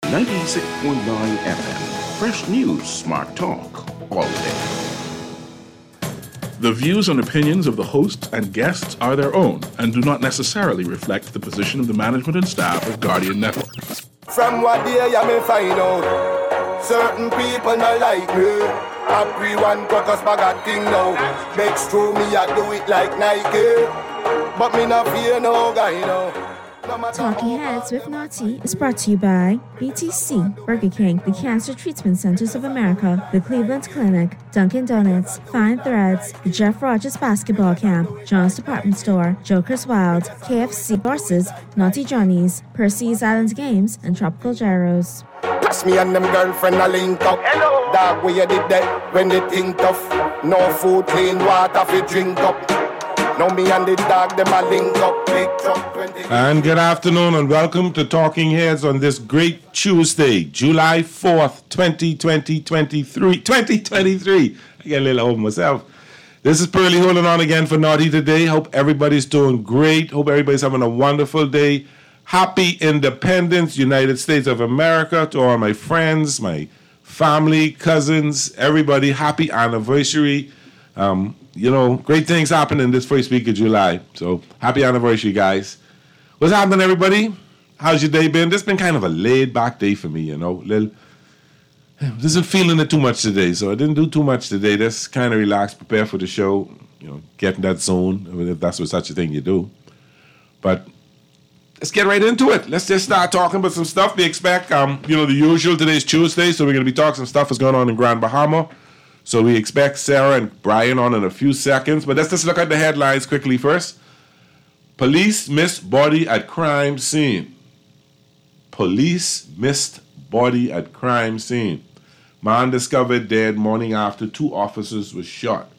96.9 FM. Fresh news, smart talk, all day. The views and opinions of the hosts and guests are their own and do not necessarily reflect the position of the management and staff of Guardian Network. From what day I may find out, certain people not like me. Everyone got us bag of thing now. Makes true me I do it like Nike, but me not fear no guy now. Talking Heads with Naughty is brought to you by BTC, Burger King, the Cancer Treatment Centers of America, the Cleveland Clinic, Dunkin' Donuts, Fine Threads, the Jeff Rogers Basketball Camp, John's Department Store, Joker's Wild, KFC Horses, Naughty Johnny's, Percy's Island Games, and Tropical Gyros. Pass me and them girlfriend a link up. Hello. Dog, where you did that when they think tough. No food, clean water fi drink up. Now me and the dog, them a link up. Big truck 20. And good afternoon and welcome to Talking Heads on this great Tuesday, July 4th, 2023. I get a little over myself. This is Pearly holding on again for Naughty today. Hope everybody's doing great. Hope everybody's having a wonderful day. Happy Independence, United States of America, to all my friends, my family, cousins, everybody. Happy anniversary. Great things happening this first week of July. So, happy anniversary, guys. What's happening, everybody? How's your day been? This has been kind of a laid-back day for me, Isn't feeling it too much today, so I didn't do too much today. Just kind of relax, prepare for the show, get in that zone, if that's what such a thing you do. But let's get right into it. Let's just start talking about some stuff we expect. The usual. Today's Tuesday, so we're going to be talking some stuff that's going on in Grand Bahama. So we expect Sarah and Brian on in a few seconds. But let's just look at the headlines quickly first. Police missed body at crime scene. Police missed body at crime scene. Man discovered dead morning after 2 officers were shot.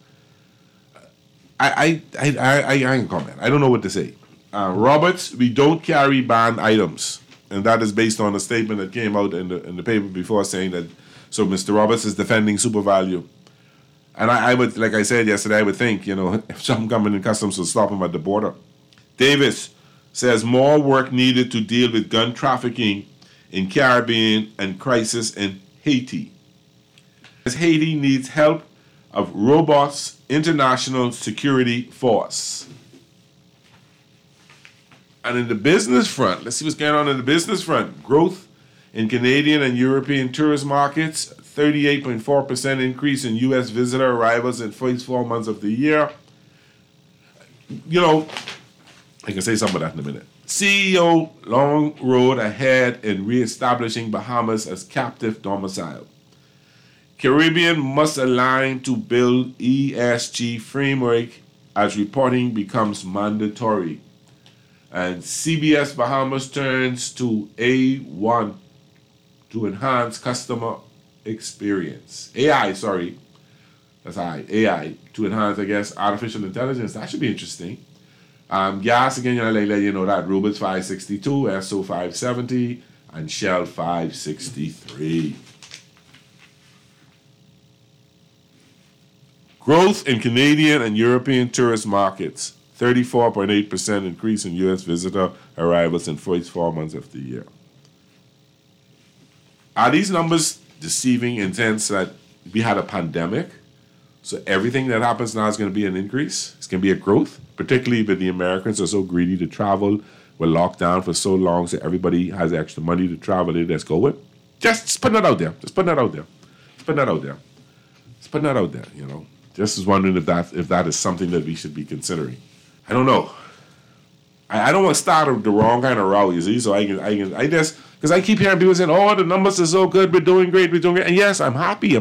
I ain't comment. I don't know what to say. Roberts, we don't carry banned items. And that is based on a statement that came out in the paper before saying that, so Mr. Roberts is defending SuperValu. And I would, like I said yesterday, I would think, if something coming in customs will stop him at the border. Davis says more work needed to deal with gun trafficking in Caribbean and crisis in Haiti. As Haiti needs help of robust international security force. And in the business front, let's see what's going on in the business front. Growth in Canadian and European tourist markets, 38.4% increase in U.S. visitor arrivals in the first 4 months of the year. I can say something about that in a minute. CEO, long road ahead in reestablishing Bahamas as captive domicile. Caribbean must align to build ESG framework as reporting becomes mandatory. And CBS Bahamas turns to A1 to enhance customer experience. AI to enhance, artificial intelligence. That should be interesting. Gas, again, that Rubens 562, SO 570, and Shell 563. Growth in Canadian and European tourist markets, 34.8% increase in U.S. visitor arrivals in the first 4 months of the year. Are these numbers deceiving in the sense that we had a pandemic? So everything that happens now is going to be an increase? It's going to be a growth? Particularly if the Americans are so greedy to travel. We're locked down for so long so everybody has extra money to travel. Let's go with. Just putting that out there. Just putting that out there, Just was wondering if that is something that we should be considering. I don't know. I don't want to start the wrong kind of row, you see. So I just, because I keep hearing people saying, "Oh, the numbers are so good, we're doing great." And yes, I'm happy.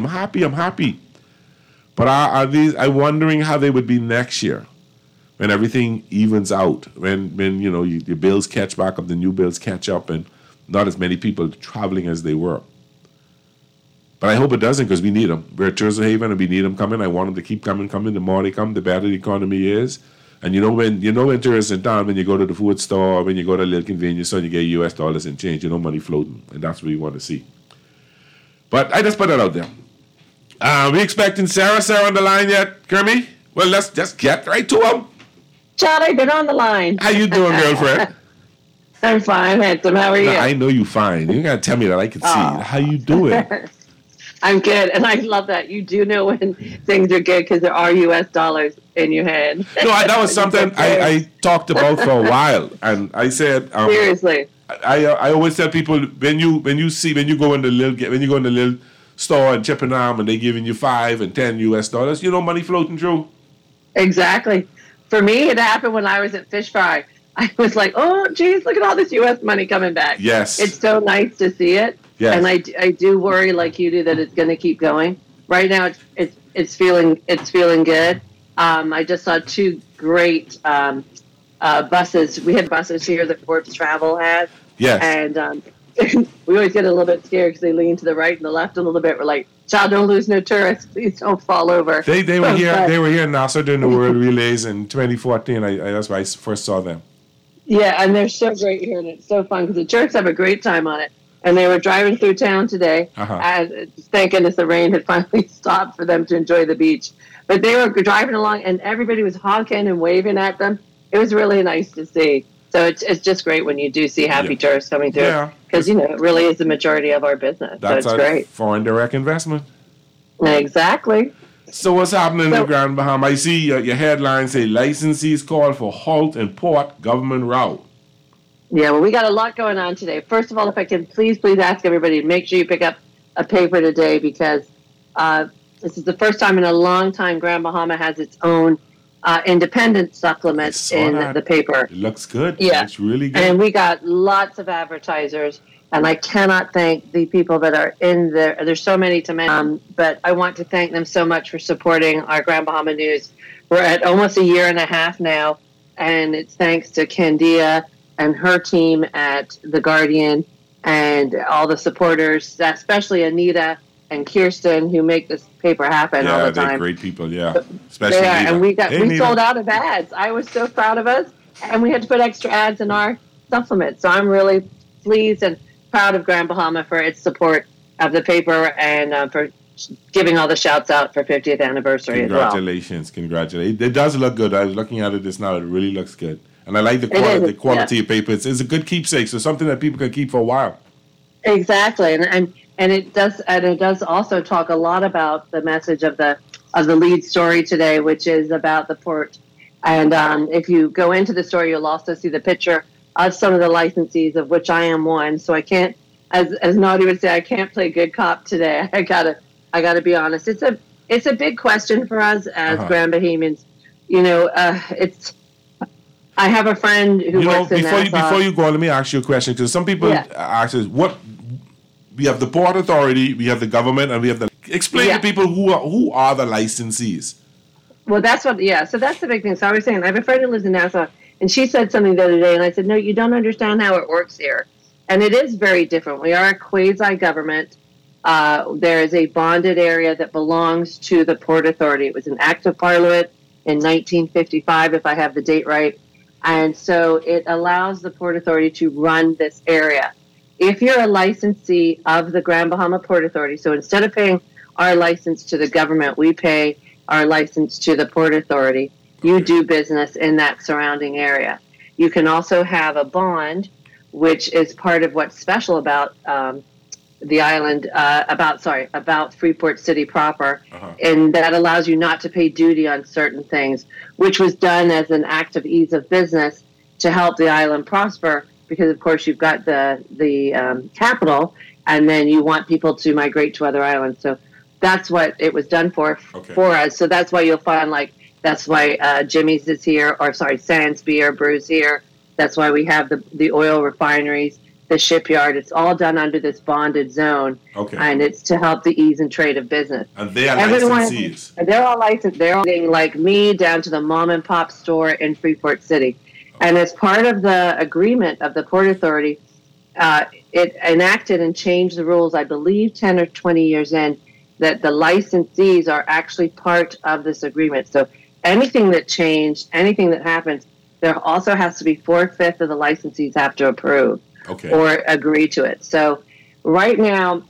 But I'm wondering how they would be next year, when everything evens out, when your bills catch back up, the new bills catch up, and not as many people traveling as they were. But I hope it doesn't, because we need them. We're a tourism haven, and we need them coming. I want them to keep coming. The more they come, the better the economy is. And when tourists in town, when you go to the food store, when you go to a little convenience store, and you get US dollars and change, money floating. And that's what we want to see. But I just put that out there. We expecting Sarah on the line yet, Kermie? Well, let's just get right to him. Chad, I've been on the line. How you doing, girlfriend? I'm fine, handsome. How are you? I know you fine. You gotta tell me that I can see it. How you doing? I'm good, and I love that you do know when things are good because there are U.S. dollars in your hand. No, that was something I talked about for a while, and I said seriously. I always tell people when you go in the little store in Chippenham and they giving you $5 and $10 US, money floating through. Exactly. For me, it happened when I was at Fish Fry. I was like, oh, geez, look at all this U.S. money coming back. Yes. It's so nice to see it. Yes. And I do worry, like you do, that it's going to keep going. Right now, it's feeling good. I just saw 2 great buses. We had buses here that Forbes Travel has. Yes. And we always get a little bit scared because they lean to the right and the left a little bit. We're like, child, don't lose no tourists. Please don't fall over. They were here. They were here in Nassau during the World Relays in 2014. That's why I first saw them. Yeah, and they're so great here, and it's so fun because the Turks have a great time on it. And they were driving through town today, and thank goodness the rain had finally stopped for them to enjoy the beach. But they were driving along, and everybody was honking and waving at them. It was really nice to see. So it's just great when you do see happy tourists coming through, because it really is the majority of our business. That's so it's great. Foreign direct investment. Exactly. So what's happening in the Grand Bahama? I see your headline say licensees call for halt in port government route. Yeah, well, we got a lot going on today. First of all, if I can please ask everybody to make sure you pick up a paper today, because this is the first time in a long time Grand Bahama has its own independent supplement in the paper. It looks good. Yeah. It's really good. And we got lots of advertisers, and I cannot thank the people that are in there. There's so many to mention, but I want to thank them so much for supporting our Grand Bahama News. We're at almost a year and a half now, and it's thanks to Candia and her team at The Guardian and all the supporters, especially Anita and Kirsten, who make this paper happen all the time. Yeah, they're great people, especially Anita. And we sold out of ads. I was so proud of us, and we had to put extra ads in our supplement. So I'm really pleased and proud of Grand Bahama for its support of the paper and for giving all the shouts out for 50th anniversary as well. Congratulations. It does look good. I was looking at it just now. It really looks good. And I like the quality of paper. It's a good keepsake, so something that people can keep for a while. Exactly. And it does also talk a lot about the message of the lead story today, which is about the port. And if you go into the story, you'll also see the picture of some of the licensees, of which I am one. So I can't, as Naughty would say, I can't play good cop today. I gotta be honest. It's a big question for us as Grand Bahamians. I have a friend who works in Nassau. Before you go, let me ask you a question, because some people ask us, we have the Port Authority, we have the government, and we have the... Explain to people who are the licensees. Well, so that's the big thing. So I was saying, I have a friend who lives in Nassau, and she said something the other day, and I said, no, you don't understand how it works here. And it is very different. We are a quasi-government. There is a bonded area that belongs to the Port Authority. It was an act of Parliament in 1955, if I have the date right. And so it allows the Port Authority to run this area. If you're a licensee of the Grand Bahama Port Authority, so instead of paying our license to the government, we pay our license to the Port Authority. You do business in that surrounding area. You can also have a bond, which is part of what's special about the island, about Freeport City proper, and that allows you not to pay duty on certain things, which was done as an act of ease of business to help the island prosper, because of course you've got the capital, and then you want people to migrate to other islands. So that's what it was done for us. So that's why you'll find, that's why Jimmy's is here, Sands Beer Brews here. That's why we have the oil refineries, the shipyard. It's all done under this bonded zone. And it's to help the ease and trade of business. And they are licensees. They're all licensed. They're all like me down to the mom and pop store in Freeport City. And as part of the agreement of the Port Authority, it enacted and changed the rules, I believe 10 or 20 years in, that the licensees are actually part of this agreement. So anything that changed, anything that happens, there also has to be 4/5 of the licensees have to approve or agree to it. So right now,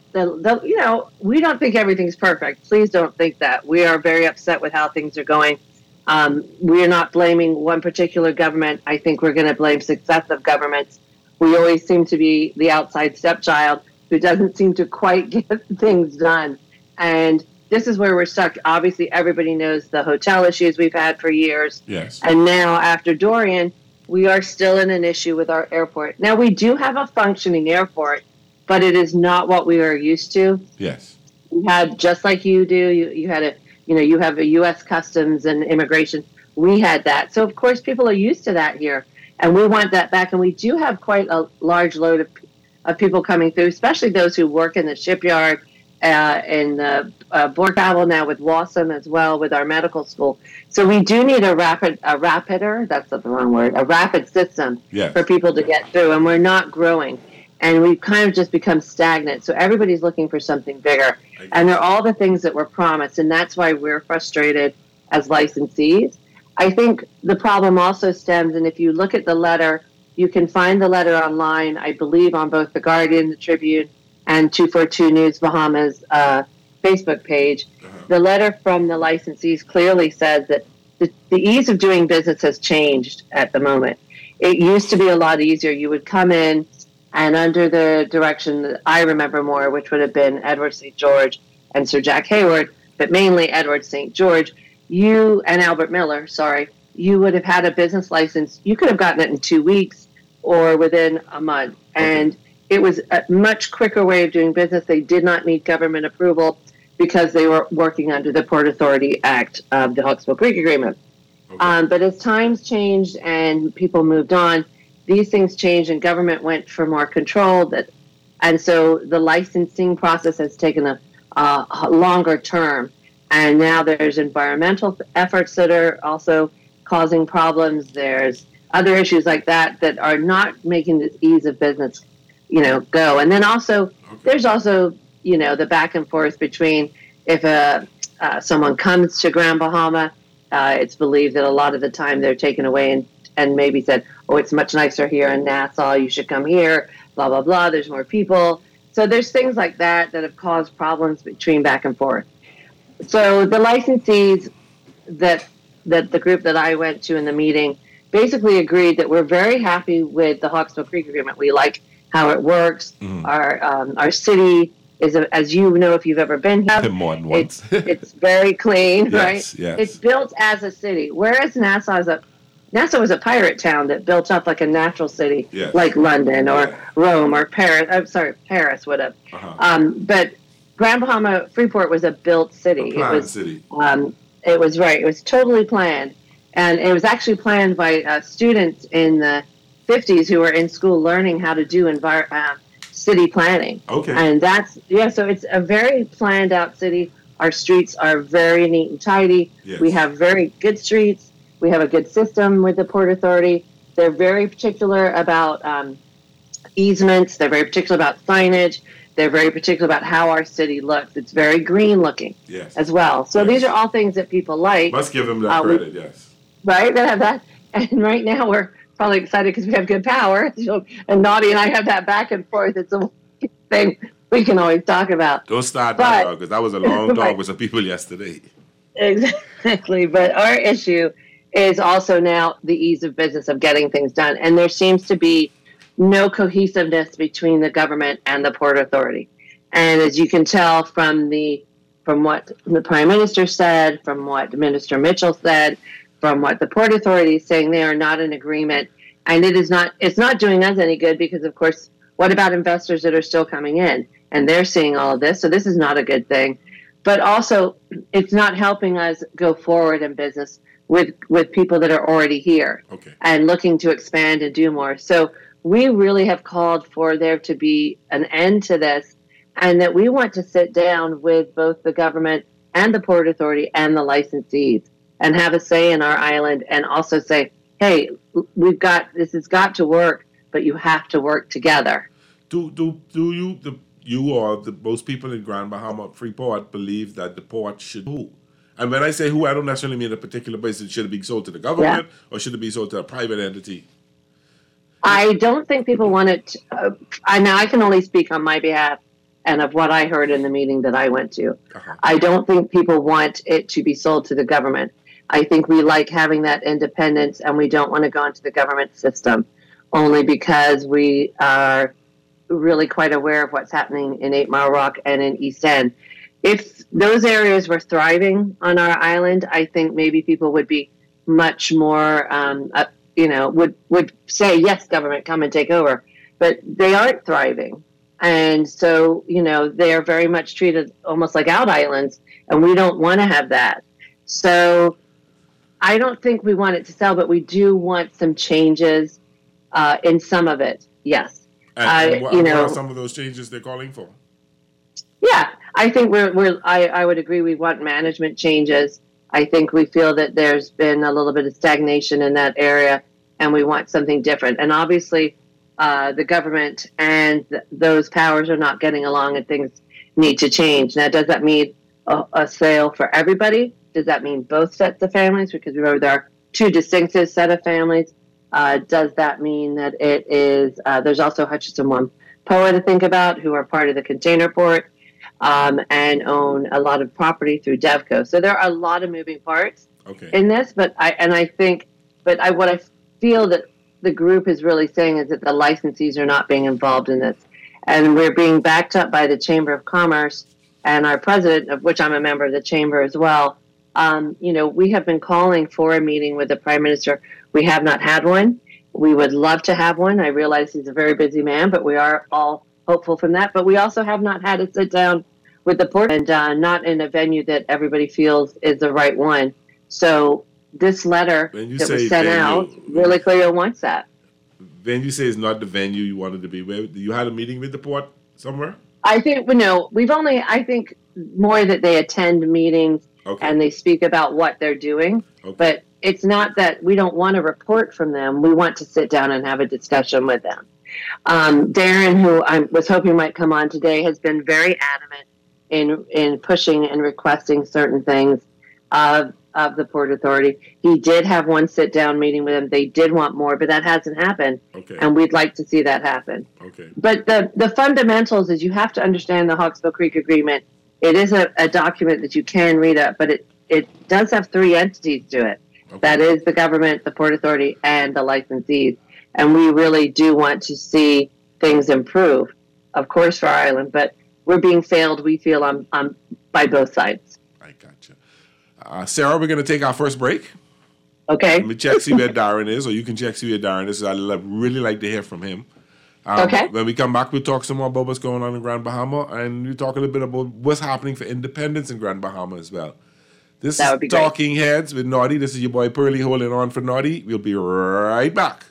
we don't think everything's perfect. Please don't think that. We are very upset with how things are going. We are not blaming one particular government. I think we're going to blame successive governments we always seem to be the outside stepchild who doesn't seem to quite get things done. And this is where we're stuck. Obviously, everybody knows the hotel issues we've had for years. Yes. And now, after Dorian, we are still in an issue with our airport. Now, we do have a functioning airport, but it is not what we are used to. Yes. We had, just like you do, you had a, you have a U.S. Customs and Immigration. We had that. So, of course, people are used to that here. And we want that back. And we do have quite a large load of people coming through, especially those who work in the shipyard, in Borg Travel now with WASM as well, with our medical school. So we do need a rapid system Yes. for people to get through. And we're not growing. And we've kind of just become stagnant. So everybody's looking for something bigger. And they're all the things that were promised. And that's why we're frustrated as licensees. I think the problem also stems, and if you look at the letter, you can find the letter online, I believe, on both the Guardian, the Tribune, and 242 News Bahamas Facebook page. The letter from the licensees clearly says that the ease of doing business has changed at the moment. It used to be a lot easier. You would come in, and under the direction that I remember more, which would have been Edward St. George and Sir Jack Hayward, but mainly Edward St. George, you and Albert Miller, you would have had a business license. You could have gotten it in 2 weeks or within a month. And it was a much quicker way of doing business. They did not need government approval because they were working under the Port Authority Act of the Hawksbill Creek Agreement. But as times changed and people moved on, these things changed and government went for more control. And so the licensing process has taken a longer term. And now there's environmental efforts that are also causing problems. There's other issues like that are not making the ease of business, go. And then also, there's also, the back and forth between if someone comes to Grand Bahama, it's believed that a lot of the time they're taken away and maybe said, oh, it's much nicer here in Nassau, you should come here, blah, blah, blah, there's more people. So there's things like that have caused problems between back and forth. So the licensees that the group that I went to in the meeting basically agreed that we're very happy with the Hawksbill Creek Agreement. We like how it works. Mm-hmm. Our city is, as you know, if you've ever been here, more than once. it's very clean, yes, right? Yes. It's built as a city, whereas Nassau was a pirate town that built up like a natural city, yes. like London or Rome or Paris. Paris would have. But Grand Bahama Freeport was a built city. It was city. It was right. It was totally planned, and it was actually planned by students in the 50s who were in school learning how to do city planning. Okay. And so it's a very planned out city. Our streets are very neat and tidy. Yes. We have very good streets. We have a good system with the Port Authority. They're very particular about easements. They're very particular about signage. They're very particular about how our city looks. It's very green looking as well. So these are all things that people like. Must give them that credit, yes. Right? They have that. And right now we're probably excited because we have good power. So, and Naughty and I have that back and forth. It's a thing we can always talk about. Don't start that, because that was a long talk with some people yesterday. Exactly. But our issue is also now the ease of business of getting things done. And there seems to be no cohesiveness between the government and the Port Authority. And as you can tell from what the Prime Minister said, from what Minister Mitchell said, from what the Port Authority is saying, they are not in agreement. And it's not doing us any good because, of course, what about investors that are still coming in? And they're seeing all of this. So this is not a good thing. But also, it's not helping us go forward in business with people that are already here and looking to expand and do more. So we really have called for there to be an end to this, and that we want to sit down with both the government and the Port Authority and the licensees and have a say in our island, and also say, hey, this has got to work, but you have to work together. Do you or most people in Grand Bahama Freeport believe that the port should who? And when I say who, I don't necessarily mean a particular place. Should it be sold to the government or should it be sold to a private entity? I don't think people want it. I can only speak on my behalf and of what I heard in the meeting that I went to. I don't think people want it to be sold to the government. I think we like having that independence, and we don't want to go into the government system. only because we are really quite aware of what's happening in 8 Mile Rock and in East End. If those areas were thriving on our island, I think maybe people would be much more, would say, yes, government, come and take over. But they aren't thriving. And so, they are very much treated almost like out islands, and we don't want to have that. So I don't think we want it to sell, but we do want some changes in some of it, yes. And what are some of those changes they're calling for? Yeah, I think I would agree we want management changes. I think we feel that there's been a little bit of stagnation in that area, and we want something different. And obviously, the government and those powers are not getting along, and things need to change. Now, does that mean a sale for everybody? Does that mean both sets of families? Because remember, there are two distinctive set of families. Does that mean that it is, there's also Hutchinson Whampoa to think about, who are part of the container port and own a lot of property through DevCo. So there are a lot of moving parts in this, what I feel that the group is really saying is that the licensees are not being involved in this. And we're being backed up by the Chamber of Commerce and our president, of which I'm a member of the Chamber as well. We have been calling for a meeting with the Prime Minister. We have not had one. We would love to have one. I realize he's a very busy man, but we are all hopeful from that. But we also have not had a sit down with the port, and not in a venue that everybody feels is the right one. So this letter that was sent out really clearly wants that. Then you say it's not the venue you wanted to be. Where you had a meeting with the port somewhere? I think I think more that they attend meetings and they speak about what they're doing. But it's not that we don't want a report from them. We want to sit down and have a discussion with them. Darren, who I was hoping might come on today, has been very adamant in pushing and requesting certain things of the Port Authority. He did have one sit-down meeting with them. They did want more, but that hasn't happened, and we'd like to see that happen. But the fundamentals is you have to understand the Hawksbill Creek Agreement. It is a document that you can read up, but it does have 3 entities to it. That is the government, the Port Authority, and the licensees. And we really do want to see things improve, of course, for our island, but we're being failed, we feel, on by both sides. I gotcha. Sarah, we're going to take our first break. Okay. Let me check, see where Darren is, or you can check, see where Darren is. I'd really like to hear from him. When we come back, we'll talk some more about what's going on in Grand Bahama, and we'll talk a little bit about what's happening for independence in Grand Bahama as well. This is Talking Heads with Naughty. This is your boy Pearly holding on for Naughty. We'll be right back.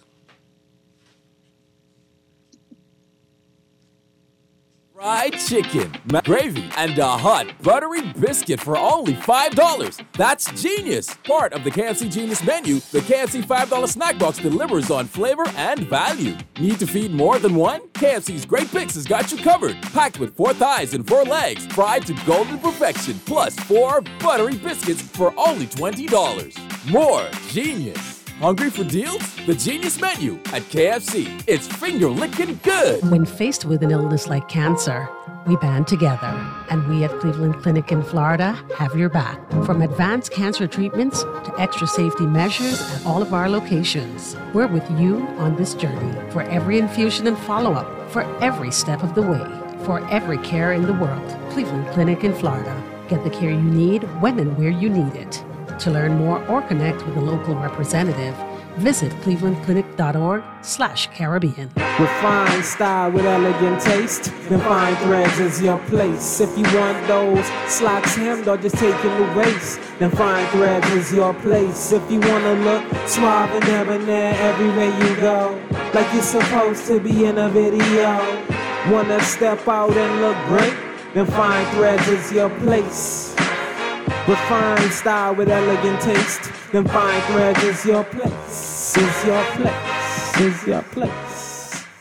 Fried chicken, gravy, and a hot buttery biscuit for only $5. That's genius! Part of the KFC Genius menu, the KFC $5 snack box delivers on flavor and value. Need to feed more than one? KFC's Great Picks has got you covered. Packed with 4 thighs and 4 legs, fried to golden perfection, plus 4 buttery biscuits for only $20. More genius! Hungry for deals? The Genius Menu at KFC. It's finger-licking good. When faced with an illness like cancer, we band together. And we at Cleveland Clinic in Florida have your back. From advanced cancer treatments to extra safety measures at all of our locations. We're with you on this journey for every infusion and follow-up, for every step of the way, for every care in the world. Cleveland Clinic in Florida. Get the care you need when and where you need it. To learn more or connect with a local representative, visit clevelandclinic.org/Caribbean. Refined style with elegant taste, then Fine Threads is your place. If you want those slacks hemmed or just taking the waist, then Fine Threads is your place. If you want to look suave and debonair everywhere you go, like you're supposed to be in a video, want to step out and look great, then Fine Threads is your place. Refined style with elegant taste, then Fine Threads is your place, is your place, is your place.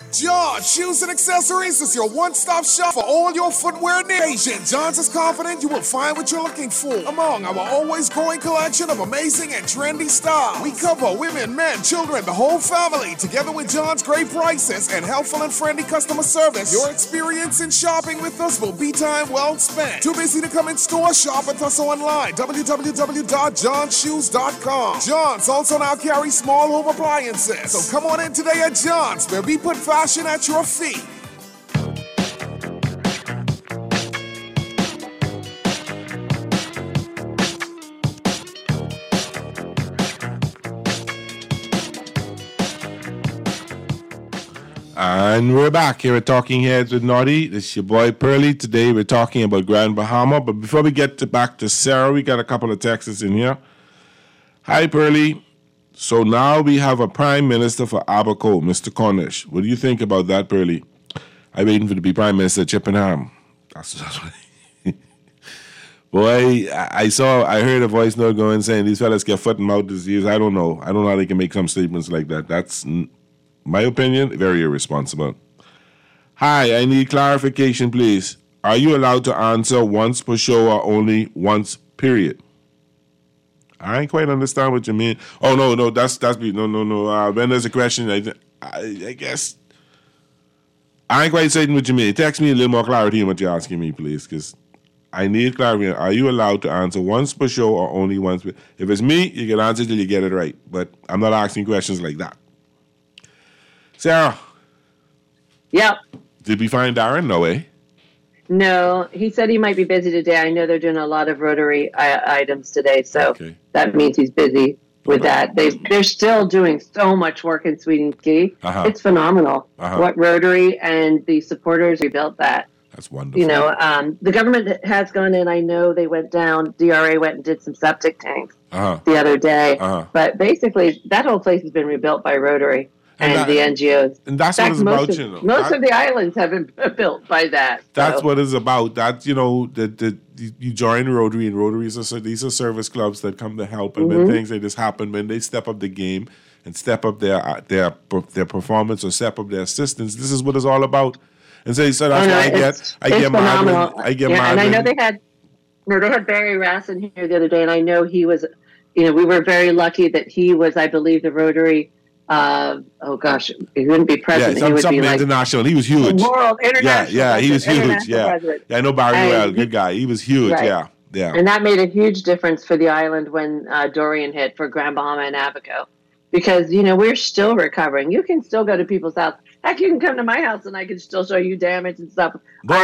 John Shoes and Accessories is your one-stop shop for all your footwear needs. John's is confident you will find what you're looking for among our always growing collection of amazing and trendy styles. We cover women, men, children, the whole family. Together with John's great prices and helpful and friendly customer service, your experience in shopping with us will be time well spent. Too busy to come in store? Shop with us online. www.johnshoes.com. John's also now carries small home appliances. So come on in today at John's, where we put fashion at your feet. And we're back here at Talking Heads with Naughty. This is your boy Pearly. Today we're talking about Grand Bahama. But before we get back to Sarah, we got a couple of texts in here. Hi, Pearly. So now we have a Prime Minister for Abaco, Mr. Cornish. What do you think about that, Pearly? I'm waiting for to be Prime Minister of Chippenham. That's what Boy, I heard a voice note going saying these fellas get foot and mouth disease. I don't know how they can make some statements like that. That's, my opinion, very irresponsible. Hi, I need clarification, please. Are you allowed to answer once per show or only once, period? I ain't quite understand what you mean. Oh, no, that's no. When there's a question, I guess I ain't quite certain what you mean. Text me a little more clarity on what you're asking me, please, because I need clarity. Are you allowed to answer once per show or only once? If it's me, you can answer till you get it right, but I'm not asking questions like that. Sarah. Yep. Did we find Darren? No way. No, he said he might be busy today. I know they're doing a lot of Rotary items today, so that means he's busy with that. They're still doing so much work in Sweden Key. It's phenomenal what Rotary and the supporters rebuilt that. That's wonderful. You know, the government has gone in. I know they went down. DRA went and did some septic tanks the other day. But basically, that whole place has been rebuilt by Rotary. And the NGOs. And that's what it's about, you know. Most of the islands have been built by that. That's what it's about. That, you know, you join Rotary, and Rotaries these are service clubs that come to help. And when things like this happen, when they step up the game and step up their performance or step up their assistance, this is what it's all about. And so that's why I get Madeline. And I know they had Barry Rassin here the other day, and I know he was, you know, we were very lucky that he was, I believe, the Rotary. He wouldn't be president. Yeah, he would something be international. He was huge. World international. Yeah, he was huge. Yeah, I know Barry well, good guy. He was huge. Right. Yeah. And that made a huge difference for the island when Dorian hit for Grand Bahama and Abaco, because you know we're still recovering. You can still go to people's house. Heck, you can come to my house and I can still show you damage and stuff.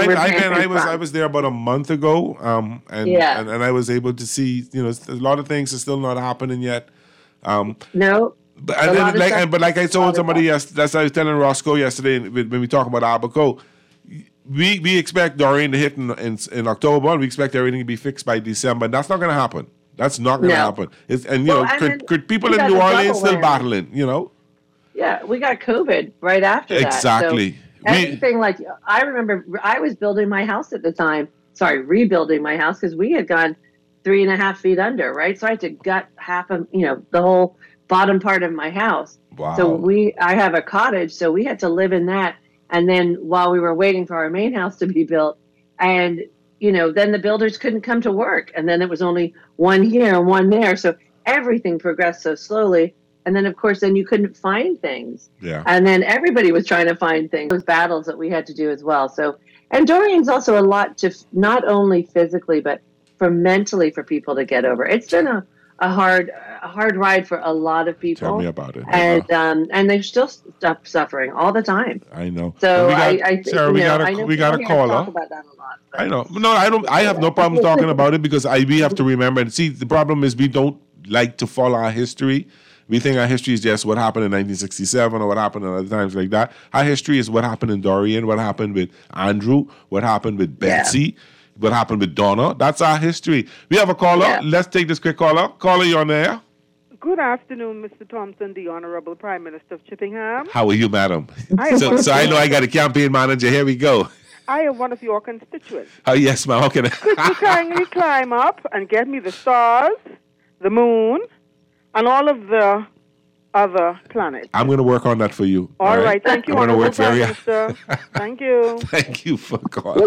I was there about a month ago, and I was able to see, you know, a lot of things are still not happening yet. No. But like I told somebody that's I was telling Roscoe yesterday when we talk about Abaco, we expect Dorian to hit in October, and we expect everything to be fixed by December. That's not going to happen. That's not going to happen. Could people in New Orleans still battling? You know. Yeah, we got COVID right after that. Exactly. So everything I remember I was building my house at the time. Sorry, rebuilding my house because we had gone 3.5 feet under. Right, so I had to gut half of the whole bottom part of my house. Wow. So I have a cottage, so we had to live in that. And then while we were waiting for our main house to be built, and then the builders couldn't come to work, and then it was only one here and one there. So everything progressed so slowly. And then, of course, you couldn't find things. Yeah. And then everybody was trying to find things. Those battles that we had to do as well. So, and Dorian's also a lot to not only physically, but mentally for people to get over. It's been a hard ride for a lot of people. Tell me about it. And they're still suffering all the time. I know. So Sarah, we got a caller. Talk about that a lot. But. I know. No, I don't. I have no problem talking about it because we have to remember. And see, the problem is we don't like to follow our history. We think our history is just what happened in 1967 or what happened at other times like that. Our history is what happened in Dorian, what happened with Andrew, what happened with Betsy, what happened with Donna. That's our history. We have a caller. Yeah. Let's take this quick caller. Caller, you're on there. Good afternoon, Mr. Thompson, the Honorable Prime Minister of Chippenham. How are you, madam? So I know I got a campaign manager. Here we go. I am one of your constituents. Oh, yes, ma'am. Okay. Could you kindly climb up and get me the stars, the moon, and all of the other planets. I'm going to work on that for you. All right. Thank you. I'm going to work Prime very Minister. Thank you. Thank you for calling.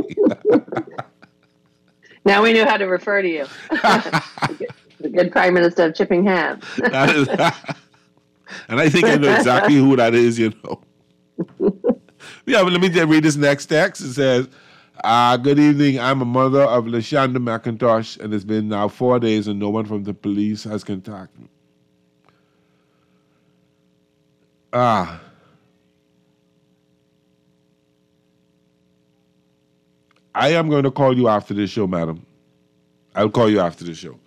Now we know how to refer to you. The good Prime Minister of Chippingham. And I think I know exactly who that is, you know. Yeah, but let me read this next text. It says, good evening. I'm a mother of LaShonda McIntosh, and it's been now 4 days and no one from the police has contacted me. I am going to call you after this show, madam. I'll call you after the show.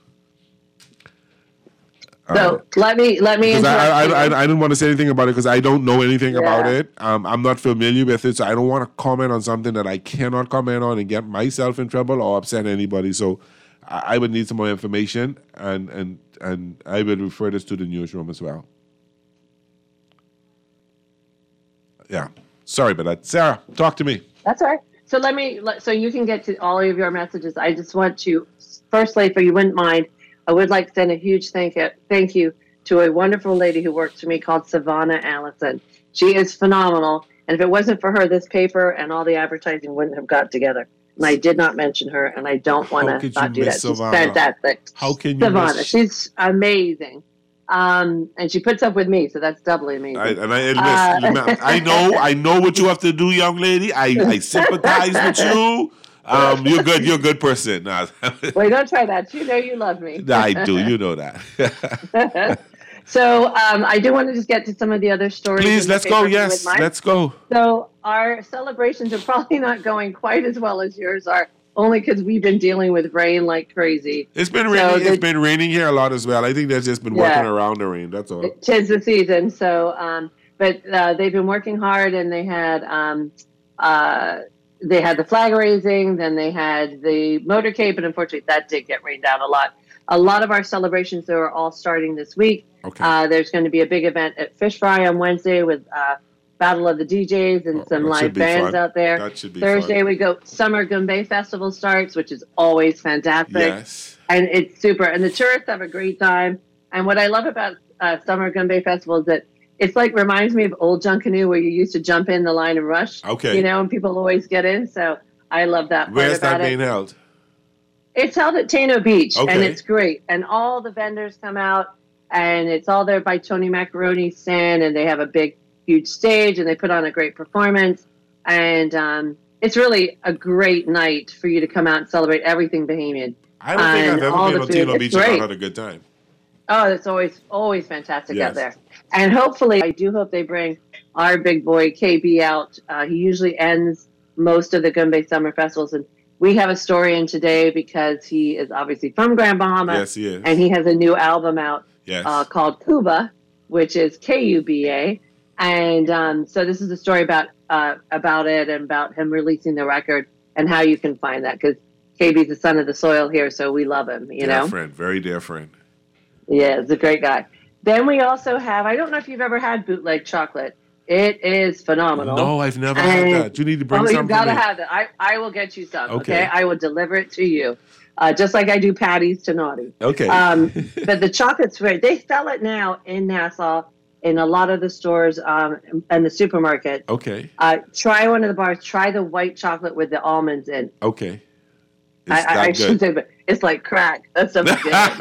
So let me because I didn't want to say anything about it because I don't know anything about it. I'm not familiar with it, so I don't want to comment on something that I cannot comment on and get myself in trouble or upset anybody. So I would need some more information, and I will refer this to the newsroom as well. Yeah, sorry about that, Sarah. Talk to me. That's all right. So so you can get to all of your messages. I just want to firstly, if you wouldn't mind, I would like to send a huge thank you to a wonderful lady who works for me called Savannah Allison. She is phenomenal. And if it wasn't for her, this paper and all the advertising wouldn't have got together. And I did not mention her, and I don't want to not do that. Savannah? She's fantastic. How can you Savannah, she's amazing. And she puts up with me, so that's doubly amazing. I know what you have to do, young lady. I sympathize with you. You're good. You're a good person. Well, don't try that. You know you love me. I do. You know that. So I do want to just get to some of the other stories. Please, let's go. Yes, let's go. So our celebrations are probably not going quite as well as yours are, only because we've been dealing with rain like crazy. It's been raining. It's been raining here a lot as well. I think they've just been working around the rain. That's all. 'Tis the season. So, but they've been working hard, and they had the flag raising, then they had the motorcade, but unfortunately that did get rained out a lot. A lot of our celebrations, though, are all starting this week. Okay. There's going to be a big event at Fish Fry on Wednesday with Battle of the DJs and some live bands out there. That should be Thursday fun. we go Summer Goombay Festival starts, which is always fantastic. Yes. And it's super. And the tourists have a great time. And what I love about Summer Goombay Festival is that it's like reminds me of old Junkanoo where you used to jump in the line and rush. Okay. You know, and people always get in. So I love that part Where's about that being held? It's held at Tano Beach, Okay. and it's great. And all the vendors come out, and it's all there by Tony Macaroni's stand, and they have a big, huge stage, and they put on a great performance. And it's really a great night for you to come out and celebrate everything Bahamian. I don't think I've ever been on Tano Beach and not had a good time. Oh, it's always fantastic Yes. out there. And hopefully, I do hope they bring our big boy KB out. He usually ends most of the Goombay Summer Festivals, and we have a story in today because he is obviously from Grand Bahama. Yes, he is. And he has a new album out called Cuba, which is Kuba. And so this is a story about it and about him releasing the record and how you can find that, because KB's the son of the soil here, so we love him, you know? Dear friend, very dear friend. Yeah, he's a great guy. Then we also have, I don't know if you've ever had bootleg chocolate. It is phenomenal. No, I've never had that. You need to bring some you've got to for me. have it. I will get you some, Okay. okay? I will deliver it to you, just like I do patties to Naughty. Okay. But the chocolate's great. They sell it now in Nassau in a lot of the stores and the supermarket. Okay. Try one of the bars. Try the white chocolate with the almonds in. Okay. I shouldn't say, but it's like crack. That's so good.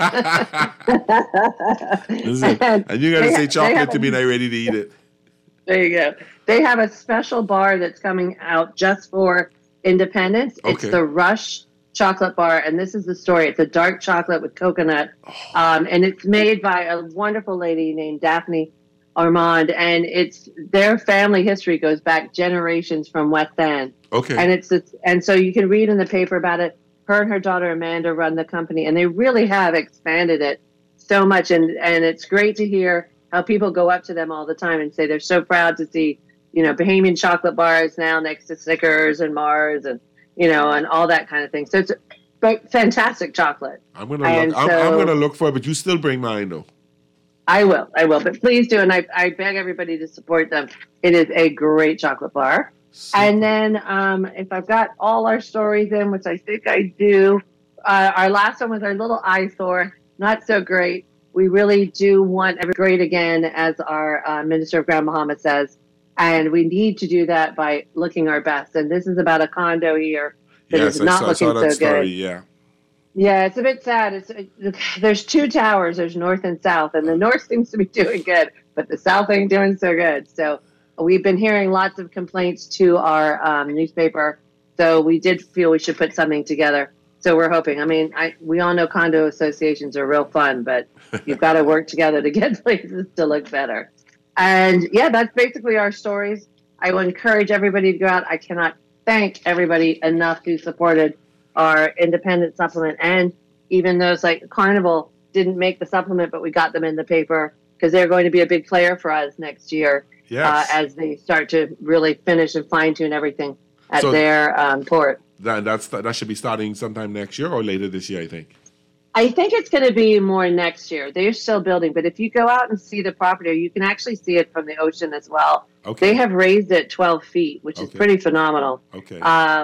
Listen, and you got to say chocolate to me and I'm ready to eat it. There you go. They have a special bar that's coming out just for independence. It's Okay. the Rush chocolate bar, and this is the story. It's a dark chocolate with coconut, and it's made by a wonderful lady named Daphne Armand, and it's their family history goes back generations from West End. Okay. And so you can read in the paper about it. Her and her daughter Amanda run the company, and they really have expanded it so much, and it's great to hear how people go up to them all the time and say they're so proud to see, you know, Bahamian chocolate bars now next to Snickers and Mars and, you know, and all that kind of thing. So it's fantastic chocolate. I'm gonna look for it, but you still bring mine though. I will, but please do, and I beg everybody to support them. It is a great chocolate bar. And then if I've got all our stories in, which I think I do, our last one was our little eyesore, not so great. we really do want every great again, as our Minister of Grand Bahama says. And we need to do that by looking our best. And this is about a condo here that is not looking so story, good. Yeah. Yeah, it's a bit sad. There's two towers. There's north and south, and the north seems to be doing good, but the south ain't doing so good. So we've been hearing lots of complaints to our newspaper. So we did feel we should put something together. So we're hoping. I mean, we all know condo associations are real fun, but you've got to work together to get places to look better. And yeah, that's basically our stories. I will encourage everybody to go out. I cannot thank everybody enough who supported our independent supplement. And even those like Carnival didn't make the supplement, but we got them in the paper because they're going to be a big player for us next year. Yes. As they start to really finish and fine tune everything at their port. That should be starting sometime next year or later this year, I think. I think it's going to be more next year. They're still building, but if you go out and see the property, you can actually see it from the ocean as well. Okay. They have raised it 12 feet, which is pretty phenomenal. Okay.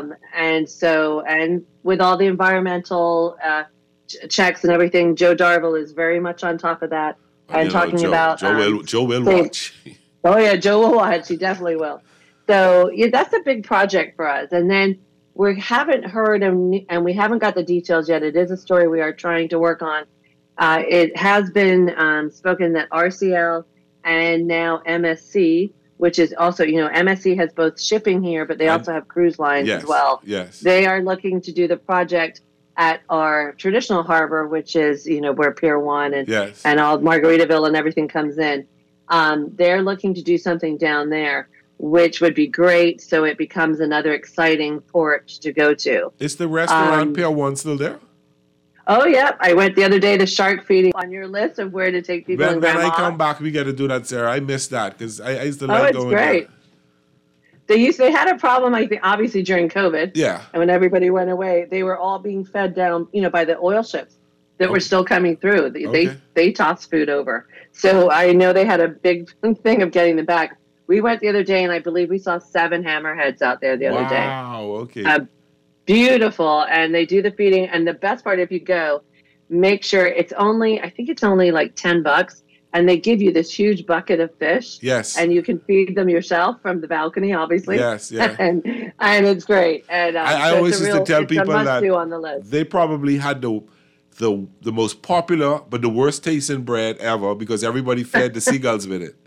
And with all the environmental checks and everything, Joe Darville is very much on top of that and talking about. Joe will watch. Oh yeah, Joe will watch. He definitely will. So yeah, that's a big project for us. And then we haven't heard and we haven't got the details yet. It is a story we are trying to work on. It has been spoken that RCL and now MSC, which is also, MSC has both shipping here, but they also have cruise lines as well. Yes. They are looking to do the project at our traditional harbor, which is, where Pier 1 and all Margaritaville and everything comes in. They're looking to do something down there, which would be great. So it becomes another exciting port to go to. Is the restaurant Pier 1 still there? Oh, yeah. I went the other day to shark feeding on your list of where to take people. When I come back, we got to do that, Sarah. I missed that because I used to like going there. Oh, it's great. They had a problem, I think, obviously during COVID. Yeah. And when everybody went away, they were all being fed down, by the oil ships that were still coming through. They tossed food over. So I know they had a big thing of getting them back. We went the other day, and I believe we saw 7 hammerheads out there the other day. Wow, okay. Beautiful. And they do the feeding. And the best part, if you go, make sure I think it's only like $10. And they give you this huge bucket of fish. Yes. And you can feed them yourself from the balcony, obviously. Yes, yeah. and it's great. And I always used to tell people that on the list. They probably had the most popular but the worst tasting bread ever because everybody fed the seagulls with it.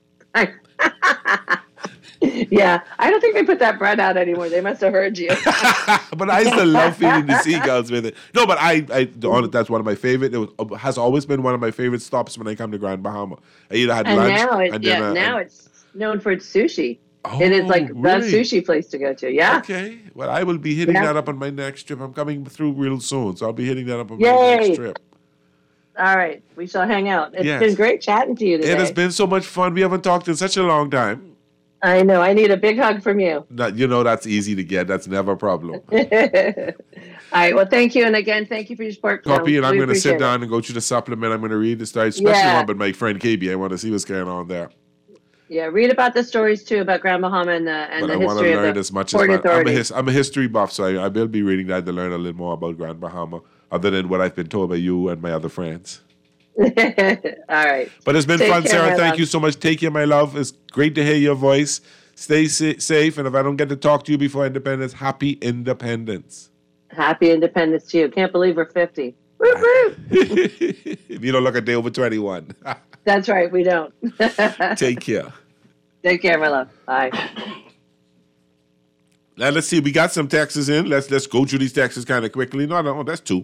Yeah, I don't think they put that bread out anymore. They must have heard you. But I used to love feeding the seagulls with it. No, but that's one of my favorite. Has always been one of my favorite stops when I come to Grand Bahama. I either had lunch now it's known for its sushi. Oh, it is like really? the sushi place to go to. Yeah. Okay. Well, I will be hitting that up on my next trip. I'm coming through real soon, so I'll be hitting that up on my next trip. All right, we shall hang out. It's been great chatting to you today. It has been so much fun. We haven't talked in such a long time. I know. I need a big hug from you. That's easy to get. That's never a problem. All right. Well, thank you. And again, thank you for your support. Copy, and I'm going to sit down and go through the supplement. I'm going to read the story, especially one with my friend KB. I want to see what's going on there. Yeah, read about the stories, too, about Grand Bahama and the history of the Port Authority. I want to learn as much as I'm a history buff, so I will be reading that to learn a little more about Grand Bahama, other than what I've been told by you and my other friends. All right. But it's been fun, Sarah. Thank you so much. Take care, my love. It's great to hear your voice. Stay safe. And if I don't get to talk to you before Independence, happy Independence. Happy Independence to you. Can't believe we're 50. Woo woo. You don't look a day over 21. That's right. We don't. Take care. Take care, my love. Bye. Now, let's see. We got some texts in. Let's go through these texts kind of quickly. No, that's 2.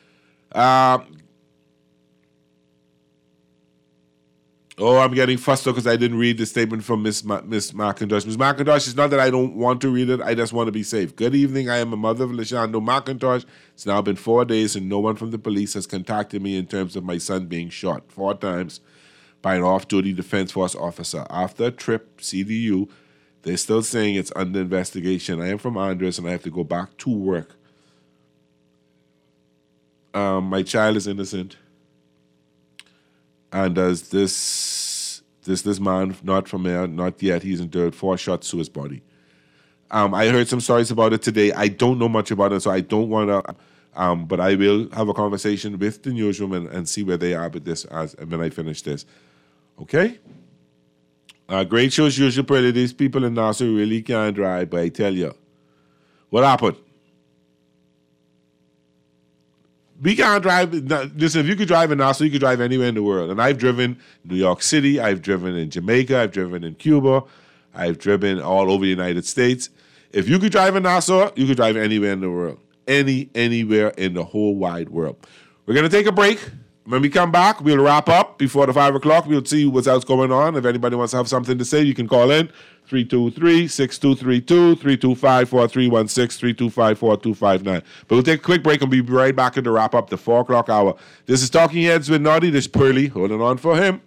I'm getting fussed up because I didn't read the statement from Miss McIntosh. Miss McIntosh, it's not that I don't want to read it. I just want to be safe. Good evening. I am a mother of Lashando McIntosh. It's now been 4 days and no one from the police has contacted me in terms of my son being shot 4 times by an off-duty Defense Force officer. After a trip, CDU, they're still saying it's under investigation. I am from Andres and I have to go back to work. My child is innocent. And does this man, not from there, not yet, he's endured 4 shots to his body. I heard some stories about it today. I don't know much about it, so I don't want to But I will have a conversation with the newsroom and see where they are with this when I finish this. Okay? Great show as usual, Pearly. These people in Nassau really can't drive, but I tell you, what happened? We can't drive. Listen, if you could drive in Nassau, you could drive anywhere in the world. And I've driven New York City, I've driven in Jamaica, I've driven in Cuba, I've driven all over the United States. If you could drive in Nassau, you could drive anywhere in the world. Anywhere in the whole wide world. We're going to take a break. When we come back, we'll wrap up before the 5 o'clock. We'll see what's else going on. If anybody wants to have something to say, you can call in 323-6232, 325-4316, 325-4259. But we'll take a quick break and be right back to wrap up the 4 o'clock hour. This is Talking Heads with Naughty. This is Pearly holding on for him.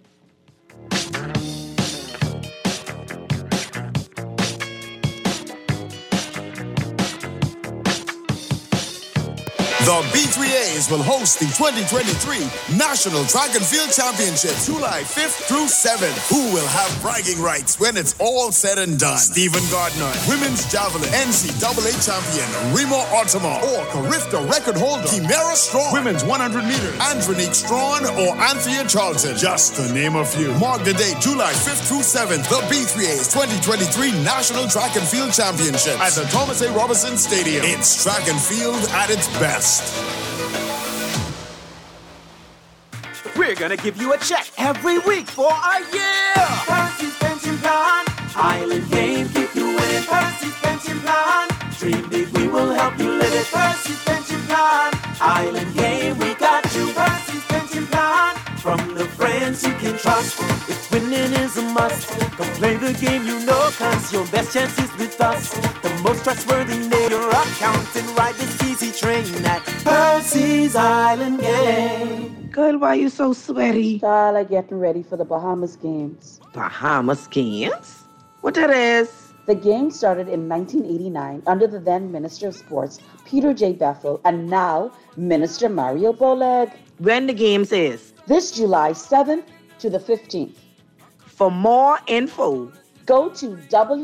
The B3As will host the 2023 National Track and Field Championship, July 5th through 7th. Who will have bragging rights when it's all said and done? Stephen Gardner, Women's Javelin, NCAA Champion, Remo Ottoman, or Carifta record holder, Kimera Strong, Women's 100 meters, Andronique Strawn, or Anthea Charlton, just to name a few. Mark the date, July 5th through 7th, the B3A's 2023 National Track and Field Championship at the Thomas A. Robinson Stadium. It's track and field at its best. We're gonna give you a check every week for a year. Percy's Pension Plan, Island Game, keep you winning. Percy's Pension Plan, dream big, we will help you live it. Percy's Pension Plan, Island Game, we got you. Percy's Pension Plan, from the friends you can trust. If winning is a must, come play the game you know, cause your best chance is with us. The most trustworthy name, your account, and ride this easy train at Percy's Island Game. Girl, why you so sweaty? Tyler getting ready for the Bahamas Games. Bahamas Games? What that is? The Games started in 1989 under the then Minister of Sports, Peter J. Bethel, and now Minister Mario Boleg. When the Games is? This July 7th to the 15th. For more info, go to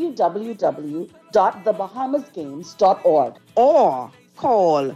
www.thebahamasgames.org or call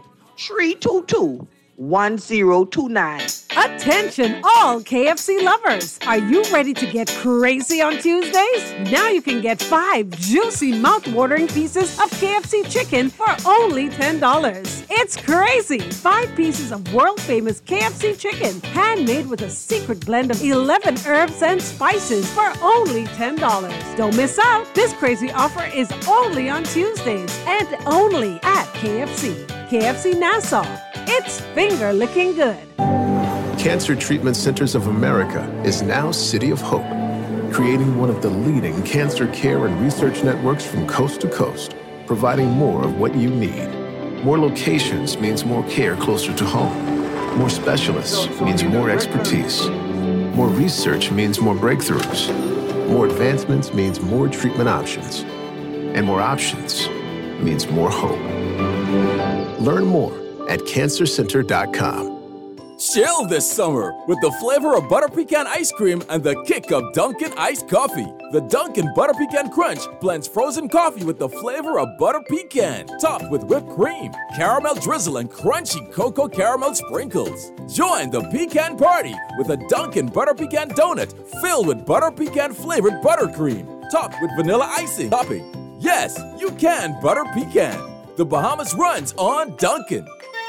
322-1029. Attention all KFC lovers! Are you ready to get crazy on Tuesdays? Now you can get 5 juicy mouth-watering pieces of KFC chicken for only $10. It's crazy! 5 pieces of world-famous KFC chicken, handmade with a secret blend of 11 herbs and spices for only $10. Don't miss out! This crazy offer is only on Tuesdays and only at KFC. KFC Nassau. It's finger-licking good. Cancer Treatment Centers of America is now City of Hope, creating one of the leading cancer care and research networks from coast to coast, providing more of what you need. More locations means more care closer to home. More specialists means more expertise. More research means more breakthroughs. More advancements means more treatment options. And more options means more hope. Learn more at cancercenter.com. Chill this summer with the flavor of butter pecan ice cream and the kick of Dunkin' iced coffee. The Dunkin' Butter Pecan Crunch blends frozen coffee with the flavor of butter pecan, topped with whipped cream, caramel drizzle, and crunchy cocoa caramel sprinkles. Join the pecan party with a Dunkin' Butter Pecan donut filled with butter pecan flavored buttercream, topped with vanilla icing topping. Yes, you can butter pecan. The Bahamas runs on Dunkin'.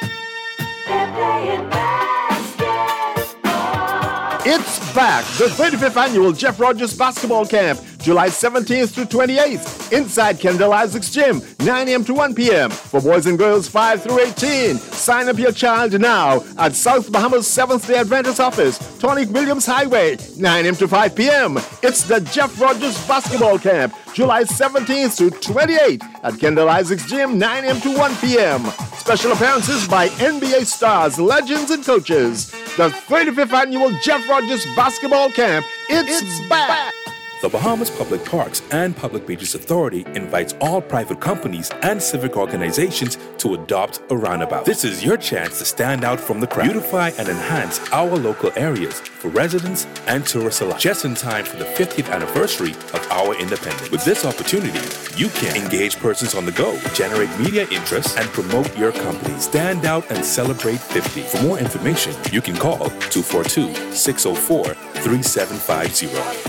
It's back, the 35th annual Jeff Rogers Basketball Camp, July 17th through 28th, inside Kendall Isaacs Gym, 9 a.m. to 1 p.m. for boys and girls 5 through 18. Sign up your child now at South Bahamas Seventh-day Adventist Office, Tonic Williams Highway, 9 a.m. to 5 p.m. It's the Jeff Rogers Basketball Camp, July 17th through 28th at Kendall Isaacs Gym, 9 a.m. to 1 p.m. Special appearances by NBA stars, legends, and coaches. The 35th annual Jeff Rogers Basketball Camp, it's back. The Bahamas Public Parks and Public Beaches Authority invites all private companies and civic organizations to adopt a roundabout. This is your chance to stand out from the crowd, beautify and enhance our local areas for residents and tourists alike, just in time for the 50th anniversary of our independence. With this opportunity, you can engage persons on the go, generate media interest, and promote your company. Stand out and celebrate 50. For more information, you can call 242-604-3750.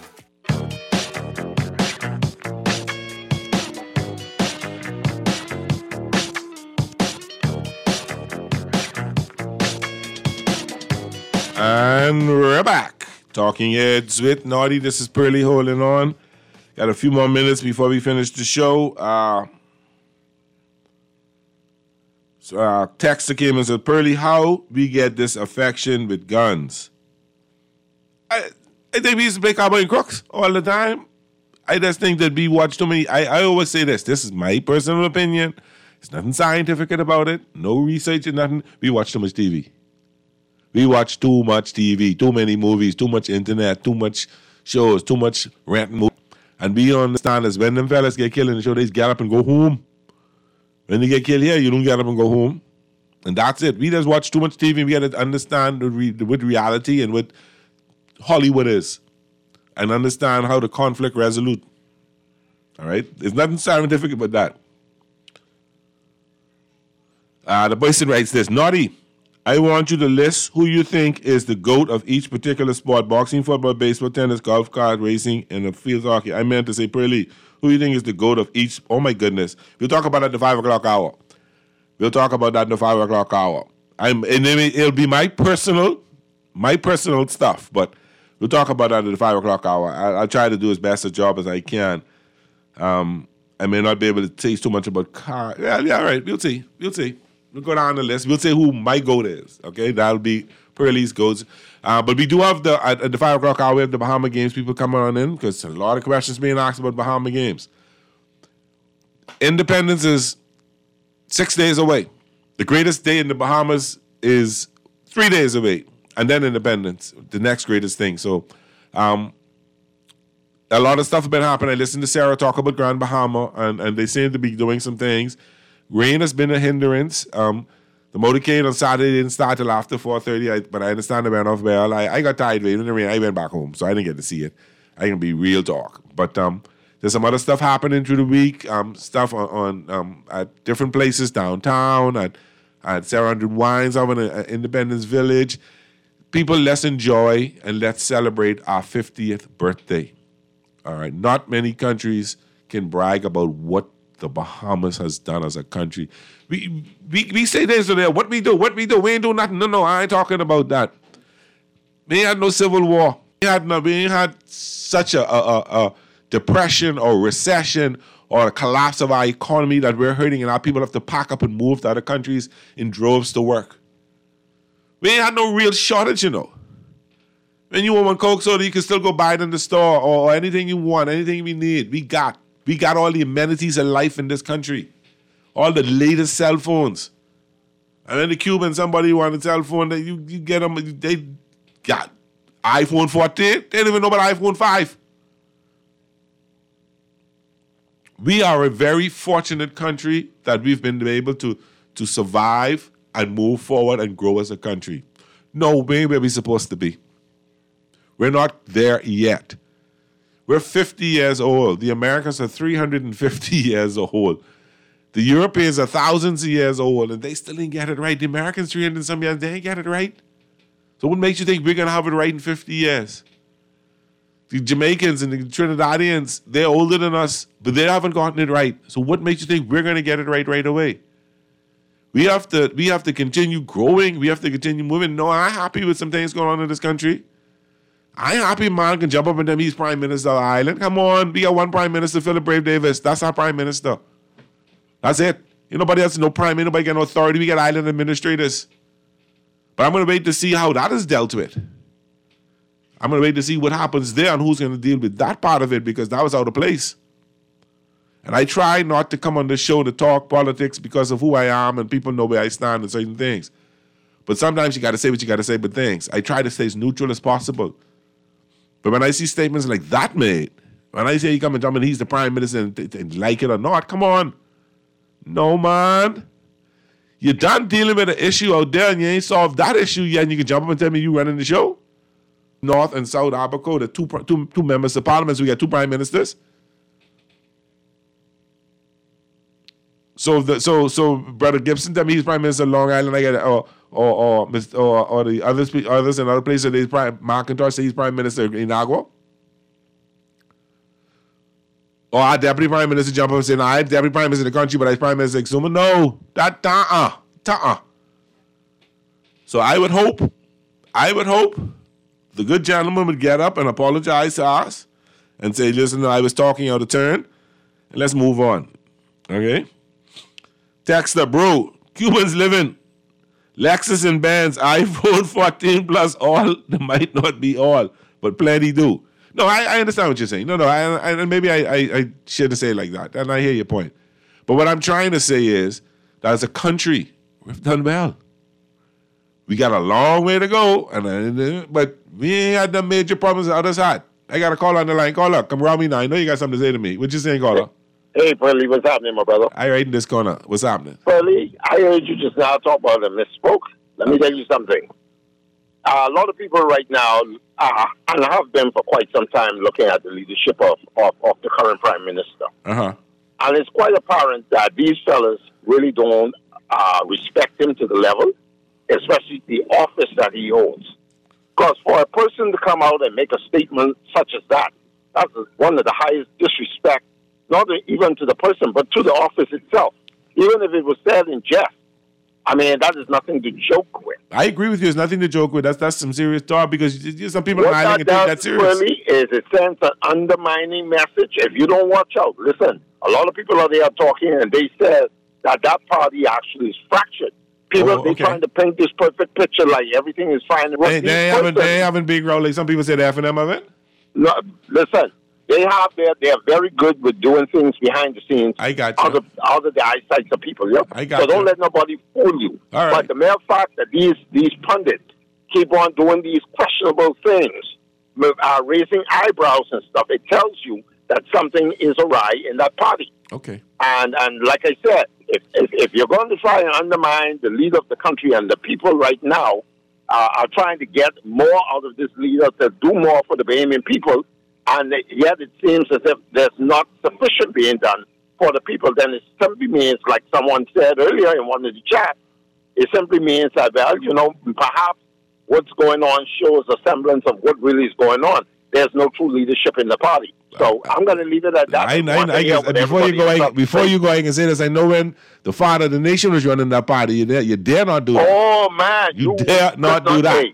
And we're back. Talking Heads with Naughty. This is Pearly holding on. Got a few more minutes before we finish the show. Texter came and said, Pearly, how we get this affection with guns? I think we used to play cowboy and crooks all the time. I just think that we watch too many. I always say this. This is my personal opinion. There's nothing scientific about it. No research and nothing. We watch too much TV. We watch too much TV, too many movies, too much internet, too much shows, too much rent movies. And we understand is when them fellas get killed in the show, they just get up and go home. When they get killed here, you don't get up and go home. And that's it. We just watch too much TV. We got to understand what reality and what Hollywood is. And understand how the conflict resolute. All right? There's nothing scientific about that. The person writes this, Naughty, I want you to list who you think is the GOAT of each particular sport. Boxing, football, baseball, tennis, golf, kart, racing, and the field hockey. I meant to say, Pearly, who do you think is the GOAT of each? Oh, my goodness. We'll talk about that at the 5 o'clock hour. We'll talk about that in the 5 o'clock hour. It'll be my personal stuff, but we'll talk about that at the 5 o'clock hour. I'll try to do as best a job as I can. I may not be able to taste too much about car. Yeah, all right. We'll see. We'll go down the list. We'll say who my GOAT is. Okay, that'll be Pearly's GOATs. But we do have at the 5 o'clock hour, we have the Bahama Games people coming on in because a lot of questions being asked about Bahama Games. Independence is 6 days away. The greatest day in the Bahamas is 3 days away. And then Independence, the next greatest thing. So a lot of stuff has been happening. I listened to Sarah talk about Grand Bahama, and they seem to be doing some things. Rain has been a hindrance. The motorcade on Saturday didn't start till after 4:30, but I understand the went off well. I got tired waiting in the rain. I went back home, so I didn't get to see it. I can be real talk. But there's some other stuff happening through the week, stuff on at different places downtown, at Sarah Hundred Wines over in Independence Village. People, let's enjoy and let's celebrate our 50th birthday. All right, not many countries can brag about what the Bahamas has done as a country. We say this or that. What we do. We ain't do nothing. No, I ain't talking about that. We ain't had no civil war. We ain't had such a depression or recession or a collapse of our economy that we're hurting and our people have to pack up and move to other countries in droves to work. We ain't had no real shortage, you know. When you want one Coke soda, you can still go buy it in the store or anything you want, anything we need. We got all the amenities of life in this country. All the latest cell phones. And then the Cubans, somebody wanted a cell phone, you get them, they got iPhone 14. They don't even know about iPhone 5. We are a very fortunate country that we've been able to survive and move forward and grow as a country. No, we ain't where we're supposed to be. We're not there yet. We're 50 years old. The Americans are 350 years old. The Europeans are thousands of years old, and they still didn't get it right. The Americans, 300 some years, they ain't get it right. So what makes you think we're going to have it right in 50 years? The Jamaicans and the Trinidadians, they're older than us, but they haven't gotten it right. So what makes you think we're going to get it right away? We have to continue growing. We have to continue moving. No, I'm happy with some things going on in this country. I ain't happy man can jump up and them he's Prime Minister of the island. Come on, we got one Prime Minister, Philip Brave Davis. That's our Prime Minister. That's it. Ain't nobody else, no prime, ain't nobody got no authority. We got island administrators. But I'm going to wait to see how that is dealt with. I'm going to wait to see what happens there and who's going to deal with that part of it because that was out of place. And I try not to come on the show to talk politics because of who I am and people know where I stand on certain things. But sometimes you got to say what you got to say about things. I try to stay as neutral as possible. But when I see statements like that made, when I say he come and tell me he's the prime minister and like it or not, come on. No, man. You're done dealing with an issue out there and you ain't solved that issue yet and you can jump up and tell me you running the show? North and South Abaco, the two members of parliament, so we got two prime ministers. So Brother Gibson tell me he's prime minister of Long Island, I get it, or the others in other places, McIntosh say he's prime minister in Agua. Or our deputy prime minister jump up and say, I'm deputy prime minister of the country, but I'm prime minister of Exuma. No, that So I would hope the good gentleman would get up and apologize to us and say, listen, I was talking out of turn, and let's move on. Okay? Texter, bro, Cubans living Lexus and Benz, iPhone 14 plus all. They might not be all, but plenty do. No, I understand what you're saying. No, maybe I shouldn't say it like that, and I hear your point. But what I'm trying to say is that as a country, we've done well. We got a long way to go, but we ain't had them major problems on the other side. I got a call on the line. Caller, come around me now. I know you got something to say to me. What you saying, caller? Hey, Pearly, what's happening, my brother? I right in this corner. What's happening? Pearly, I heard you just now talk about the misspoke. Let me tell you something. A lot of people right now, and have been for quite some time, looking at the leadership of the current prime minister. Uh-huh. And it's quite apparent that these fellas really don't respect him to the level, especially the office that he holds. Because for a person to come out and make a statement such as that, that's one of the highest disrespect, not even to the person, but to the office itself. Even if it was said in jest, I mean, that is nothing to joke with. I agree with you. It's nothing to joke with. That's some serious talk because some people are not take that serious. What that does, really, is it sends an undermining message. If you don't watch out, listen, a lot of people are there talking and they said that party actually is fractured. People, they're trying to paint this perfect picture like everything is fine. They haven't big role like some people say the F&M of it? No, listen. They're very good with doing things behind the scenes. I got you. Out of the eyesight of people. Yeah? I got so don't let nobody fool you. All right. But the mere fact that these pundits keep on doing these questionable things, raising eyebrows and stuff, it tells you that something is awry in that party. Okay. And like I said, if you're going to try and undermine the leader of the country, and the people right now are trying to get more out of this leader to do more for the Bahamian people, and yet it seems as if there's not sufficient being done for the people, then it simply means, like someone said earlier in one of the chats, it simply means that, well, perhaps what's going on shows a semblance of what really is going on. There's no true leadership in the party. So I'm going to leave it at that. I guess before you go, I can say this. I know when the father of the nation was running that party, you dare not do that. Oh, man. You dare not do that.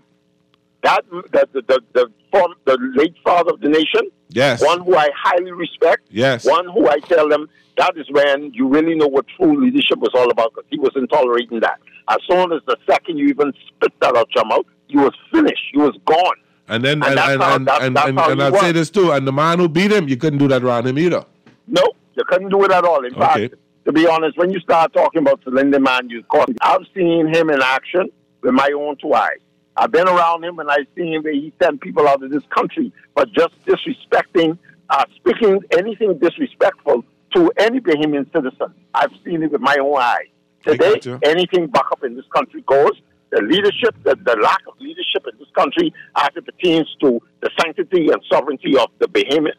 The late father of the nation, yes, one who I highly respect, yes, one who I tell them that is when you really know what true leadership was all about, because he wasn't tolerating that. As soon as the second you even spit that out your mouth, you was finished, you was gone. And I'll say this too, and the man who beat him, you couldn't do that around him either. No, you couldn't do it at all. In fact, to be honest, when you start talking about Celine Man, I've seen him in action with my own two eyes. I've been around him and I've seen him where he sent people out of this country for just disrespecting, speaking anything disrespectful to any Bahamian citizen. I've seen it with my own eyes. Today, anything back up in this country goes. The leadership, the lack of leadership in this country as it pertains to the sanctity and sovereignty of the Bahamian,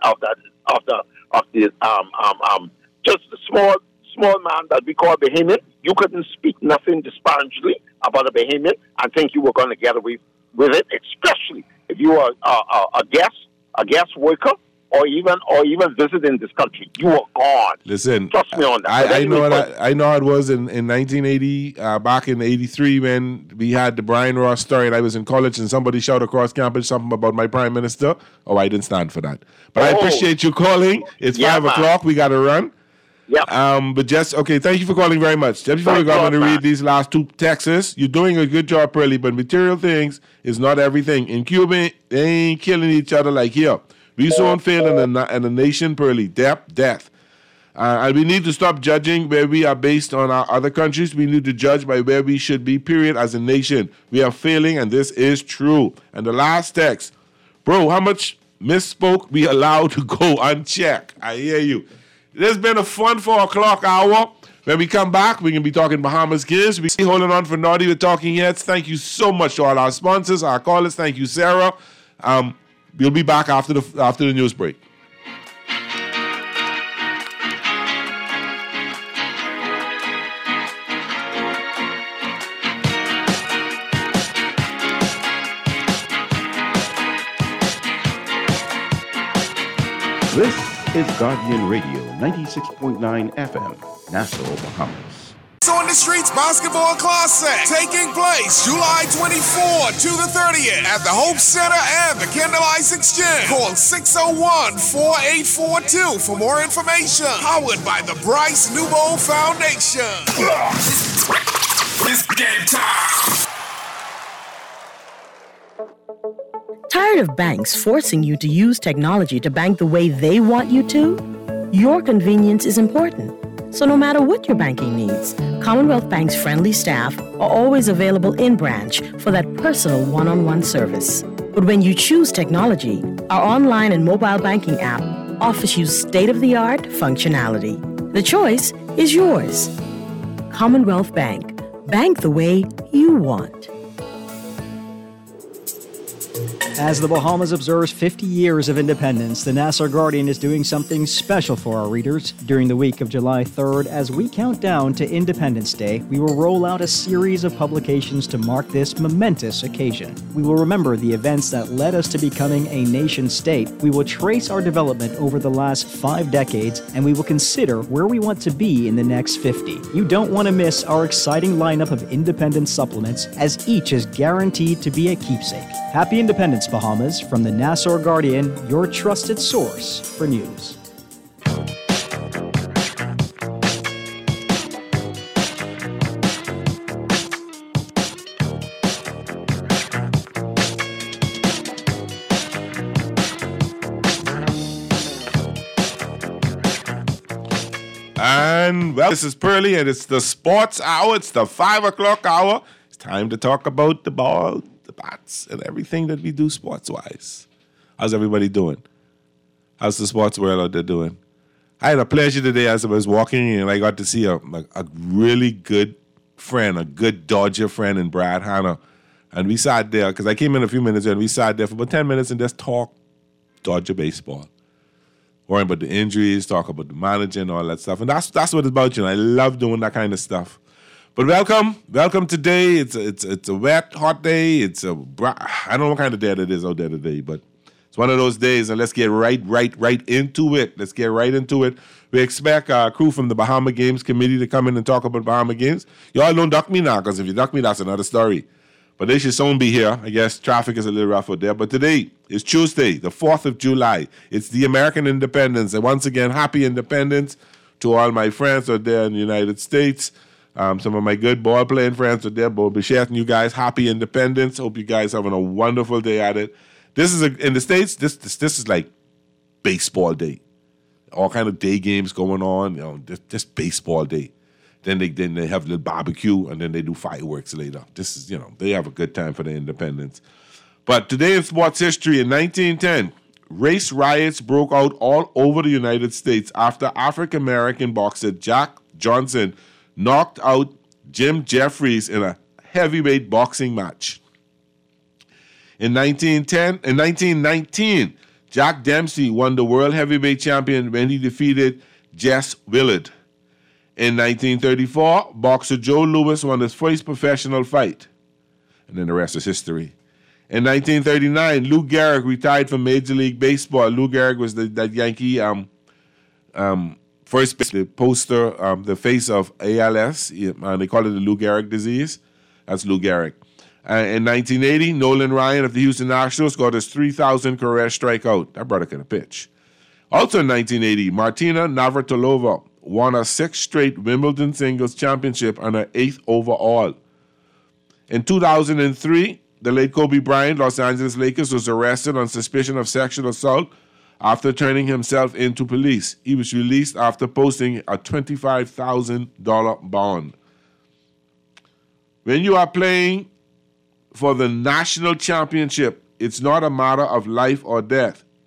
just the small man that we call Bahamian. You couldn't speak nothing disparagingly about a Bahamian and think you were going to get away with it, especially if you are a guest worker, or even visiting this country. You are gone. Listen, trust me on that. I know how it was in 1980, back in 83 when we had the Brian Ross story and I was in college and somebody shouted across campus something about my prime minister. Oh, I didn't stand for that. But I appreciate you calling. It's 5 o'clock. We got to run. Yeah. But thank you for calling very much. Just before we go, I'm going to read these last two texts. You're doing a good job, Pearly, but material things is not everything. In Cuba, they ain't killing each other like here. We soon fail in a nation, Pearly. Death. And we need to stop judging where we are based on our other countries. We need to judge by where we should be, period, as a nation. We are failing, and this is true. And the last text. Bro, how much misspoke be allowed to go unchecked. I hear you. It has been a fun 4 o'clock hour. When we come back, we're going to be talking Bahamas Games. We'll be holding on for Naughty with Talking Heads. Thank you so much to all our sponsors, our callers. Thank you, Sarah. We'll be back after the news break. This is Guardian Radio, 96.9 FM, Nassau, Bahamas. On the Streets Basketball Classic, taking place July 24 to the 30th at the Hope Center and the Kendall Isaacs Gym. Call 601-4842 for more information. Powered by the Bryce Newbold Foundation. It's game time. Tired of banks forcing you to use technology to bank the way they want you to? Your convenience is important. So no matter what your banking needs, Commonwealth Bank's friendly staff are always available in branch for that personal one-on-one service. But when you choose technology, our online and mobile banking app offers you state-of-the-art functionality. The choice is yours. Commonwealth Bank. Bank the way you want. As the Bahamas observes 50 years of independence, the Nassau Guardian is doing something special for our readers. During the week of July 3rd, as we count down to Independence Day, we will roll out a series of publications to mark this momentous occasion. We will remember the events that led us to becoming a nation-state. We will trace our development over the last 5 decades, and we will consider where we want to be in the next 50. You don't want to miss our exciting lineup of independence supplements, as each is guaranteed to be a keepsake. Happy Independence, Bahamas, from the Nassau Guardian, your trusted source for news. And, well, this is Pearly, and it's the sports hour. It's the 5 o'clock hour. It's time to talk about the ball, the bats, and everything that we do sports-wise. How's everybody doing? How's the sports world out there doing? I had a pleasure today as I was walking, and I got to see a really good friend, a good Dodger friend in Brad Hanna. And we sat there, because I came in a few minutes, and we sat there for about 10 minutes and just talked Dodger baseball. Worrying about the injuries, talk about the manager and all that stuff. And that's what it's about, you know. I love doing that kind of stuff. But welcome today. It's a wet, hot day. I don't know what kind of day it is out there today, but it's one of those days, and let's get right into it. Let's get right into it. We expect our crew from the Bahama Games Committee to come in and talk about Bahama Games. Y'all don't duck me now, because if you duck me, that's another story. But they should soon be here. I guess traffic is a little rough out there. But today is Tuesday, the 4th of July. It's the American Independence. And once again, happy independence to all my friends out there in the United States. Some of my good ball-playing friends out there. But we'll be sharing you guys happy independence. Hope you guys having a wonderful day at it. This is, in the States, this is like baseball day. All kind of day games going on. You know, just baseball day. Then they have a little barbecue, and then they do fireworks later. This is, they have a good time for their independence. But today in sports history, in 1910, race riots broke out all over the United States after African-American boxer Jack Johnson knocked out Jim Jeffries in a heavyweight boxing match. In 1919, Jack Dempsey won the world heavyweight champion when he defeated Jess Willard. In 1934, boxer Joe Louis won his first professional fight. And then the rest is history. In 1939, Lou Gehrig retired from Major League Baseball. Lou Gehrig was that Yankee first the poster, the face of ALS. And they call it the Lou Gehrig disease. That's Lou Gehrig. In 1980, Nolan Ryan of the Houston Astros got his 3,000th career strikeout. That brother could pitch. Also in 1980, Martina Navratilova won a 6th straight Wimbledon singles championship and her 8th overall. In 2003, the late Kobe Bryant, Los Angeles Lakers, was arrested on suspicion of sexual assault after turning himself in to police. He was released after posting a $25,000 bond. When you are playing for the national championship, it's not a matter of life or death.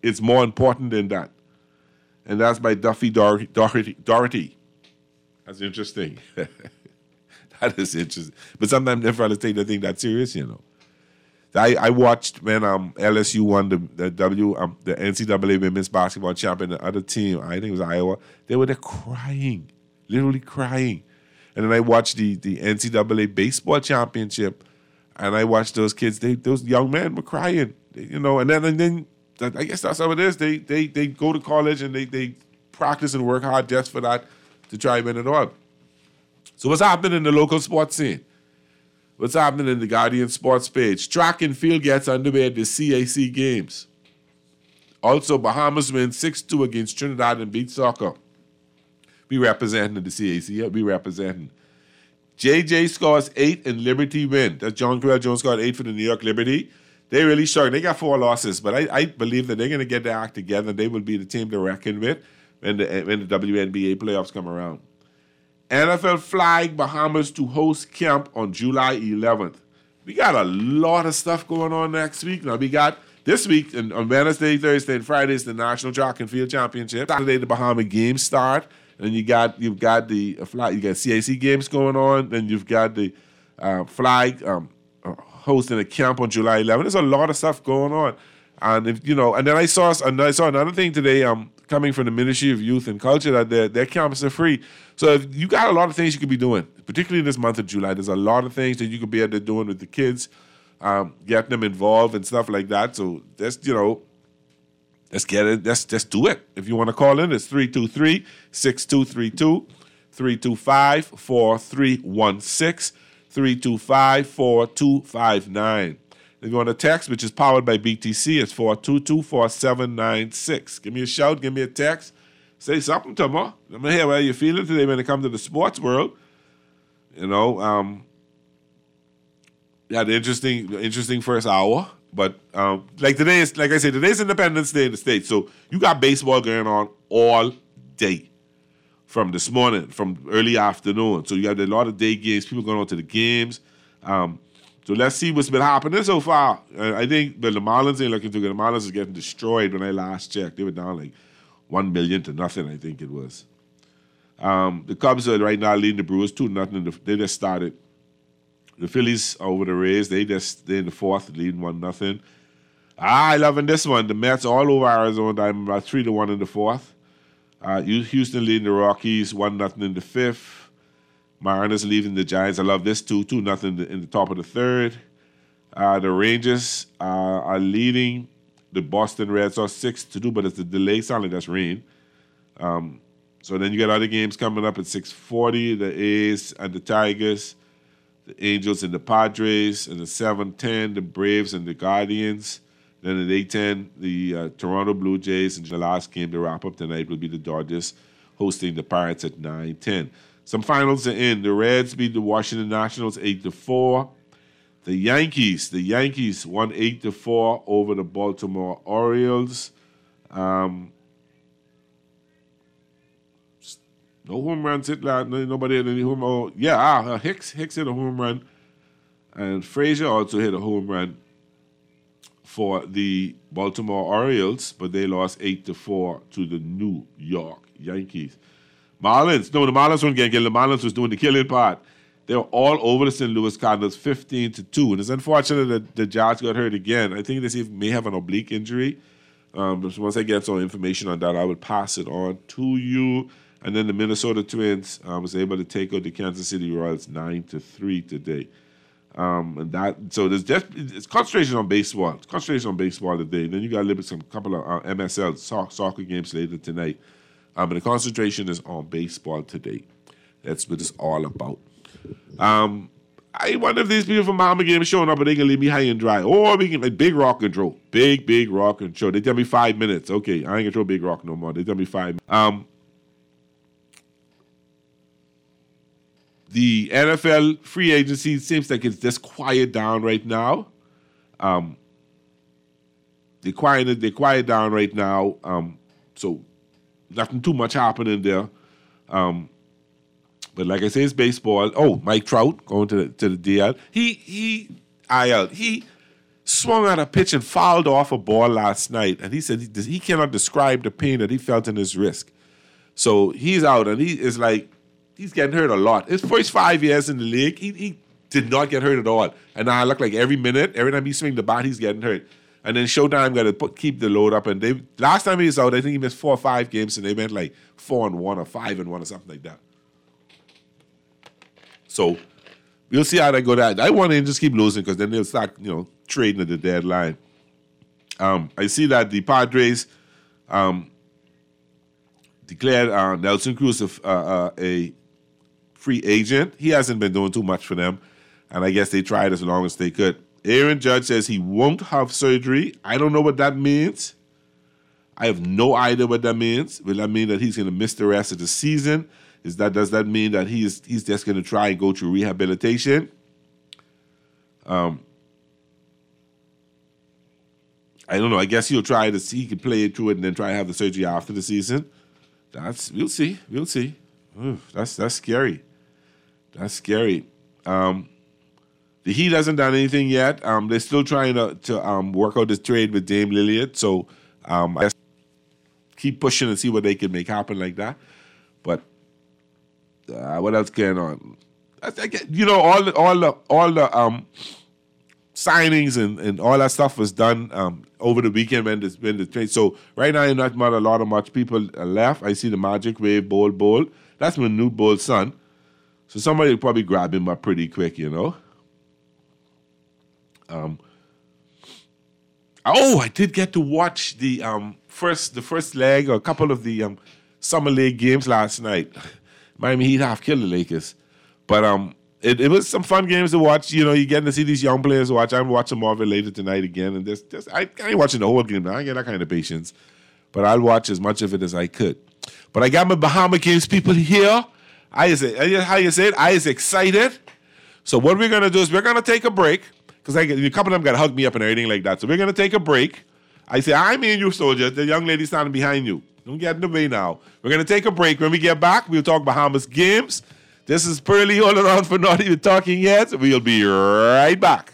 It's more important than that. And that's by Duffy Doherty. That's interesting. That is interesting. But sometimes them fellas take the thing that serious, you know. I watched when LSU won the NCAA women's basketball champion, the other team, I think it was Iowa, they were there crying, literally crying. And then I watched the NCAA baseball championship, and I watched those kids, those young men were crying, you know. And then I guess that's how it is. They go to college and they practice and work hard just for that, to try and win it all. So what's happening in the local sports scene? What's happening in the Guardian Sports page? Track and field gets underway at the CAC Games. Also, Bahamas win 6-2 against Trinidad and beat soccer. We representing the CAC. Yeah, we representing. JJ scores 8 in Liberty win. That's John Creel Jones scored 8 for the New York Liberty. They really struggling. They got 4 losses, but I believe that they're going to get their act together. They will be the team to reckon with when the WNBA playoffs come around. NFL flag Bahamas to host camp on July 11th. We got a lot of stuff going on next week. Now, we got this week, and on Wednesday, Thursday, and Friday is the National Track and Field Championship. Saturday, the Bahama games start, and you've got the flag. You got CAC games going on, then you've got the flag hosting a camp on July 11th. There's a lot of stuff going on, and and then I saw another thing today. Coming from the Ministry of Youth and Culture, that their camps are free. So if you got a lot of things you could be doing, particularly this month of July. There's a lot of things that you could be out there doing with the kids, getting them involved and stuff like that. So let's get it. Let's do it. If you want to call in, it's 323-6232, 325-4316, 325-4259. If you want to text, which is powered by BTC, it's 422-4796. Give me a shout, give me a text. Say something to me. Let me hear how you're feeling today when it comes to the sports world. The interesting first hour. But today's Independence Day in the States. So you got baseball going on all day. From this morning, from early afternoon. So you have a lot of day games, people going on to the games. So let's see what's been happening so far. I think the Marlins ain't looking too good. The Marlins is getting destroyed when I last checked. They were down like 1 million to nothing, I think it was. The Cubs are right now leading the Brewers 2-0. They just started. The Phillies are over the Rays. They're in the fourth, leading 1-0. I loving this one. The Mets all over Arizona. I'm about 3-1 in the fourth. Houston leading the Rockies 1-0 in the fifth. Mariners leading the Giants. I love this too. 2-0 in the top of the third. The Rangers are leading the Boston Red Sox 6-2, but it's a delay. Sound like that's rain. So then you got other games coming up at 6:40. The A's and the Tigers, the Angels and the Padres, and at 7:10 the Braves and the Guardians. Then at 8:10 the Toronto Blue Jays, and the last game to wrap up tonight will be the Dodgers hosting the Pirates at 9:10. Some finals are in. The Reds beat the Washington Nationals 8-4. The Yankees won 8-4 over the Baltimore Orioles. No home runs hit last. Nobody hit any home run. Yeah, Hicks hit a home run, and Frazier also hit a home run for the Baltimore Orioles, but they lost 8-4 to the New York Yankees. The Marlins weren't getting killed. The Marlins was doing the killing part. They were all over the St. Louis Cardinals 15-2. And it's unfortunate that the Jazz got hurt again. I think they may have an oblique injury. Once I get some information on that, I will pass it on to you. And then the Minnesota Twins was able to take out the Kansas City Royals 9-3 today. So it's concentration on baseball. It's concentration on baseball today. Then you got a couple of MSL soccer games later tonight. But the concentration is on baseball today. That's what it's all about. I wonder if these people from Miami game showing up and they can leave me high and dry. Or we can big rock and roll. Big rock and roll. They tell me 5 minutes. Okay, I ain't gonna throw big rock no more. They tell me 5 minutes. The NFL free agency seems like it's just quiet down right now. They quiet down right now. So nothing too much happening there. But like I say, it's baseball. Oh, Mike Trout going to the DL. He swung at a pitch and fouled off a ball last night. And he said he cannot describe the pain that he felt in his wrist. So he's out, and he's getting hurt a lot. His first 5 years in the league, he did not get hurt at all. And now I look like every time he swings the bat, he's getting hurt. And then Showtime got to keep the load up. And last time he was out, I think he missed 4 or 5 games, and they went like 4-1 or 5-1 or something like that. So we'll see how they go. I want to just keep losing because then they'll start, trading at the deadline. I see that the Padres declared Nelson Cruz a free agent. He hasn't been doing too much for them, and I guess they tried as long as they could. Aaron Judge says he won't have surgery. I don't know what that means. I have no idea what that means. Will that mean that he's going to miss the rest of the season? Does that mean that he's just going to try and go through rehabilitation? I don't know. I guess he'll try to see he can play it through it and then try to have the surgery after the season. We'll see. Ooh, that's scary. That's scary. The Heat hasn't done anything yet. They're still trying to work out this trade with Dame Lillard. So I guess keep pushing and see what they can make happen like that. But what else going on? All the signings and all that stuff was done over the weekend when the trade. So right now, not a lot of much people left. I see the Magic Wave Bol. That's Manute Bol's son. So somebody will probably grab him up pretty quick, I did get to watch the first leg or a couple of the summer league games last night. Miami Heat half killed the Lakers, but it was some fun games to watch. You're getting to see these young players watch. I'm watching more of it later tonight again, and I ain't watching the whole game now. I ain't got that kind of patience, but I'll watch as much of it as I could. But I got my Bahama Games people here. How you say it? I is excited. So what we're gonna do is we're gonna take a break. Because a couple of them got to hug me up and everything like that. So we're going to take a break. I say, I mean you, soldier. The young lady standing behind you. Don't get in the way now. We're going to take a break. When we get back, we'll talk Bahamas games. This is Pearly holding on for Not Even Talking Yet. We'll be right back.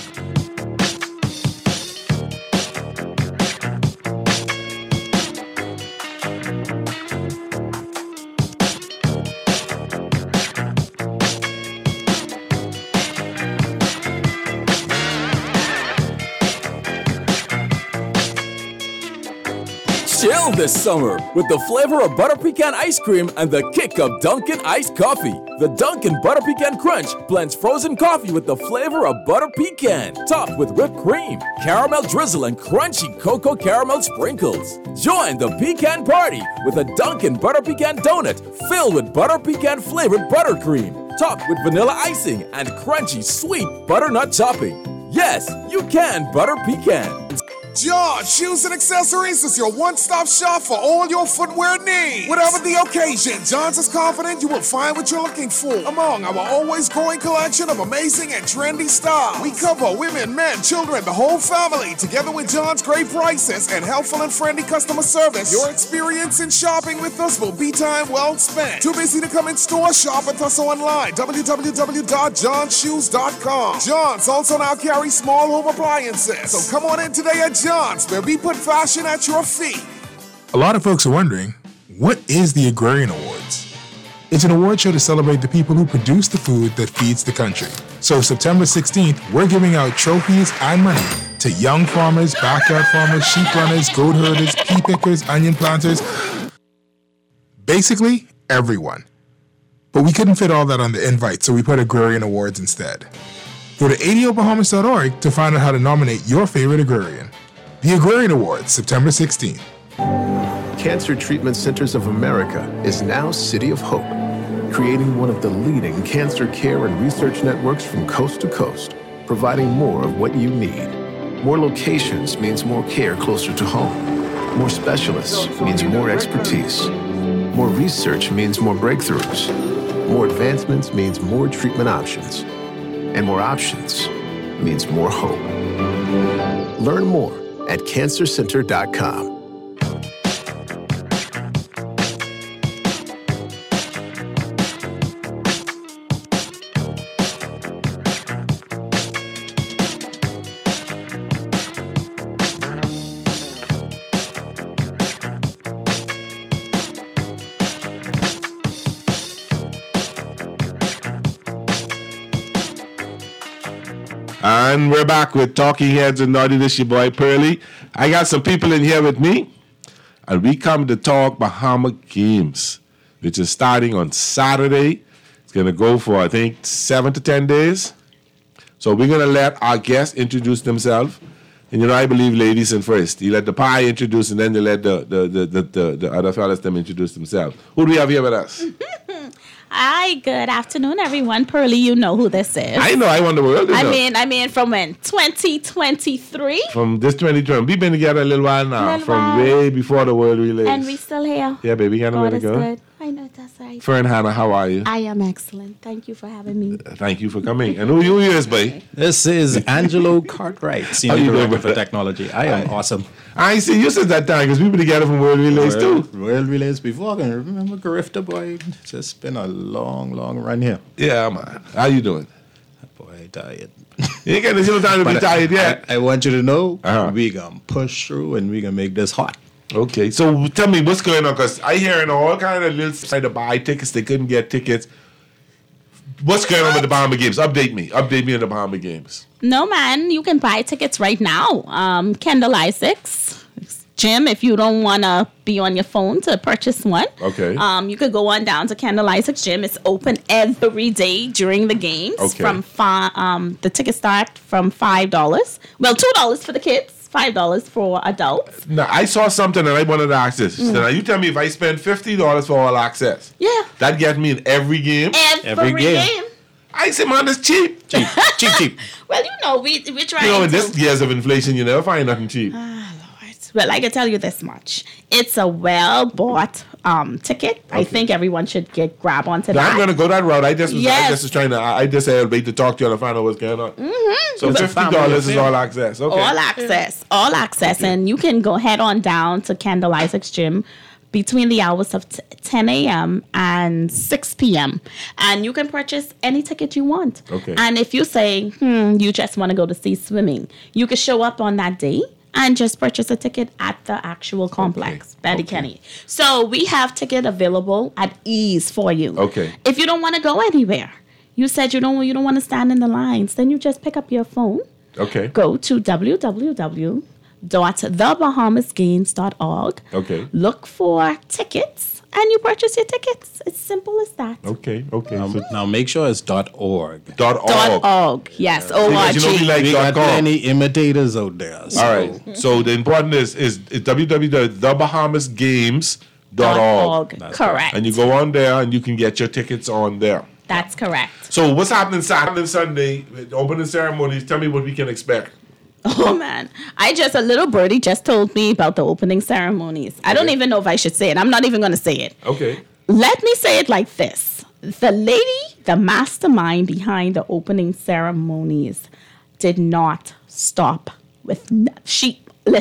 Chill this summer with the flavor of butter pecan ice cream and the kick of Dunkin' iced coffee. The Dunkin' Butter Pecan Crunch blends frozen coffee with the flavor of butter pecan, topped with whipped cream, caramel drizzle, and crunchy cocoa caramel sprinkles. Join the pecan party with a Dunkin' Butter Pecan donut filled with butter pecan flavored buttercream, topped with vanilla icing and crunchy sweet butternut topping. Yes, you can butter pecan. John Shoes and Accessories is your one-stop shop for all your footwear needs. Whatever the occasion, John's is confident you will find what you're looking for among our always growing collection of amazing and trendy styles. We cover women, men, children, the whole family. Together with John's great prices and helpful and friendly customer service, your experience in shopping with us will be time well spent. Too busy to come in store? Shop with us online. www.johnshoes.com. John's also now carries small home appliances. So come on in today at John's, where we put fashion at your feet. A lot of folks are wondering, what is the Agrarian Awards? It's an award show to celebrate the people who produce the food that feeds the country. So September 16th, we're giving out trophies and money to young farmers, backyard farmers, sheep runners, goat herders, pea pickers, onion planters, basically everyone. But we couldn't fit all that on the invite, so we put Agrarian Awards instead. Go to adobahamas.org to find out how to nominate your favorite agrarian. The Agrarian Awards, September 16th. Cancer Treatment Centers of America is now City of Hope, creating one of the leading cancer care and research networks from coast to coast, providing more of what you need. More locations means more care closer to home. More specialists means more expertise. More research means more breakthroughs. More advancements means more treatment options. And more options means more hope. Learn more at cancercenter.com. And we're back with Talking Heads and Naughty. This your boy Pearly. I got some people in here with me, and we come to talk Bahama Games, which is starting on Saturday. It's going to go for, I think, 7 to 10 days. So we're going to let our guests introduce themselves. And, you know, I believe ladies in first. You let the pie introduce, and then you let the other fellas them introduce themselves. Who do we have here with us? Hi, good afternoon, everyone. Pearly, you know who this is. I know. I won the world. I mean, from when? 2023? From this 2020. We've been together a little while now. Way before the world relays. And we still here. Yeah, baby. Can't let it go. Good. I know, that's right. Fern Hannah, how are you? I am excellent. Thank you for having me. Thank you for coming. And who is, boy? This is Angelo Cartwright, Senior Director for Technology. I am awesome. I see you since that time because we've been together from World Relays too. World Relays before. I can remember Garifta, boy. It's just been a long, long run here. Yeah, man. How you doing? Boy, tired. You ain't getting no time to be tired yet. I want you to know we going to push through and we going to make this hot. Okay, so tell me what's going on, because I hearing all kind of little side to buy tickets. They couldn't get tickets. What's going on with the Bahama Games? Update me on the Bahama Games. No, man, you can buy tickets right now. Kendall Isaacs Gym, if you don't want to be on your phone to purchase one. Okay. You could go on down to Kendall Isaacs Gym. It's open every day during the games. Okay. The tickets start from $5. Well, $2 for the kids. $5 for adults. Now, I saw something and I wanted to ask this. So now you tell me if I spend $50 for all access, that gets me in every game? Every game. I say, man, that's cheap. Cheap. Well, you know, we try. You know, in this years of inflation, you never find nothing cheap. Well, I can tell you this much. It's a well-bought ticket. Okay. I think everyone should grab onto that. I'm going to go that route. I just said, wait to talk to you and find out what's going on. Mm-hmm. So $50 is all access. Okay. All access. Okay. And you can go head on down to Kendall Isaacs Gym between the hours of 10 a.m. and 6 p.m. And you can purchase any ticket you want. Okay. And if you say, you just want to go to see swimming, you can show up on that day and just purchase a ticket at the actual complex, Betty Kenny. So we have ticket available at ease for you. Okay. If you don't want to go anywhere, you said you don't want to stand in the lines, then you just pick up your phone. Okay. Go to www.thebahamasgames.org. Okay. Look for tickets, and you purchase your tickets. It's simple as that. Okay. Now make sure it's .org. .org. Yes. Because you know we like we got .com. plenty imitators out there. So. All right. So the important is www.thebahamasgames.org. Correct. And you go on there and you can get your tickets on there. That's correct. So what's happening Saturday and Sunday? Opening ceremonies. Tell me what we can expect. Oh, man. A little birdie just told me about the opening ceremonies. I don't even know if I should say it. I'm not even going to say it. Okay. Let me say it like this. The mastermind behind the opening ceremonies did not stop with... She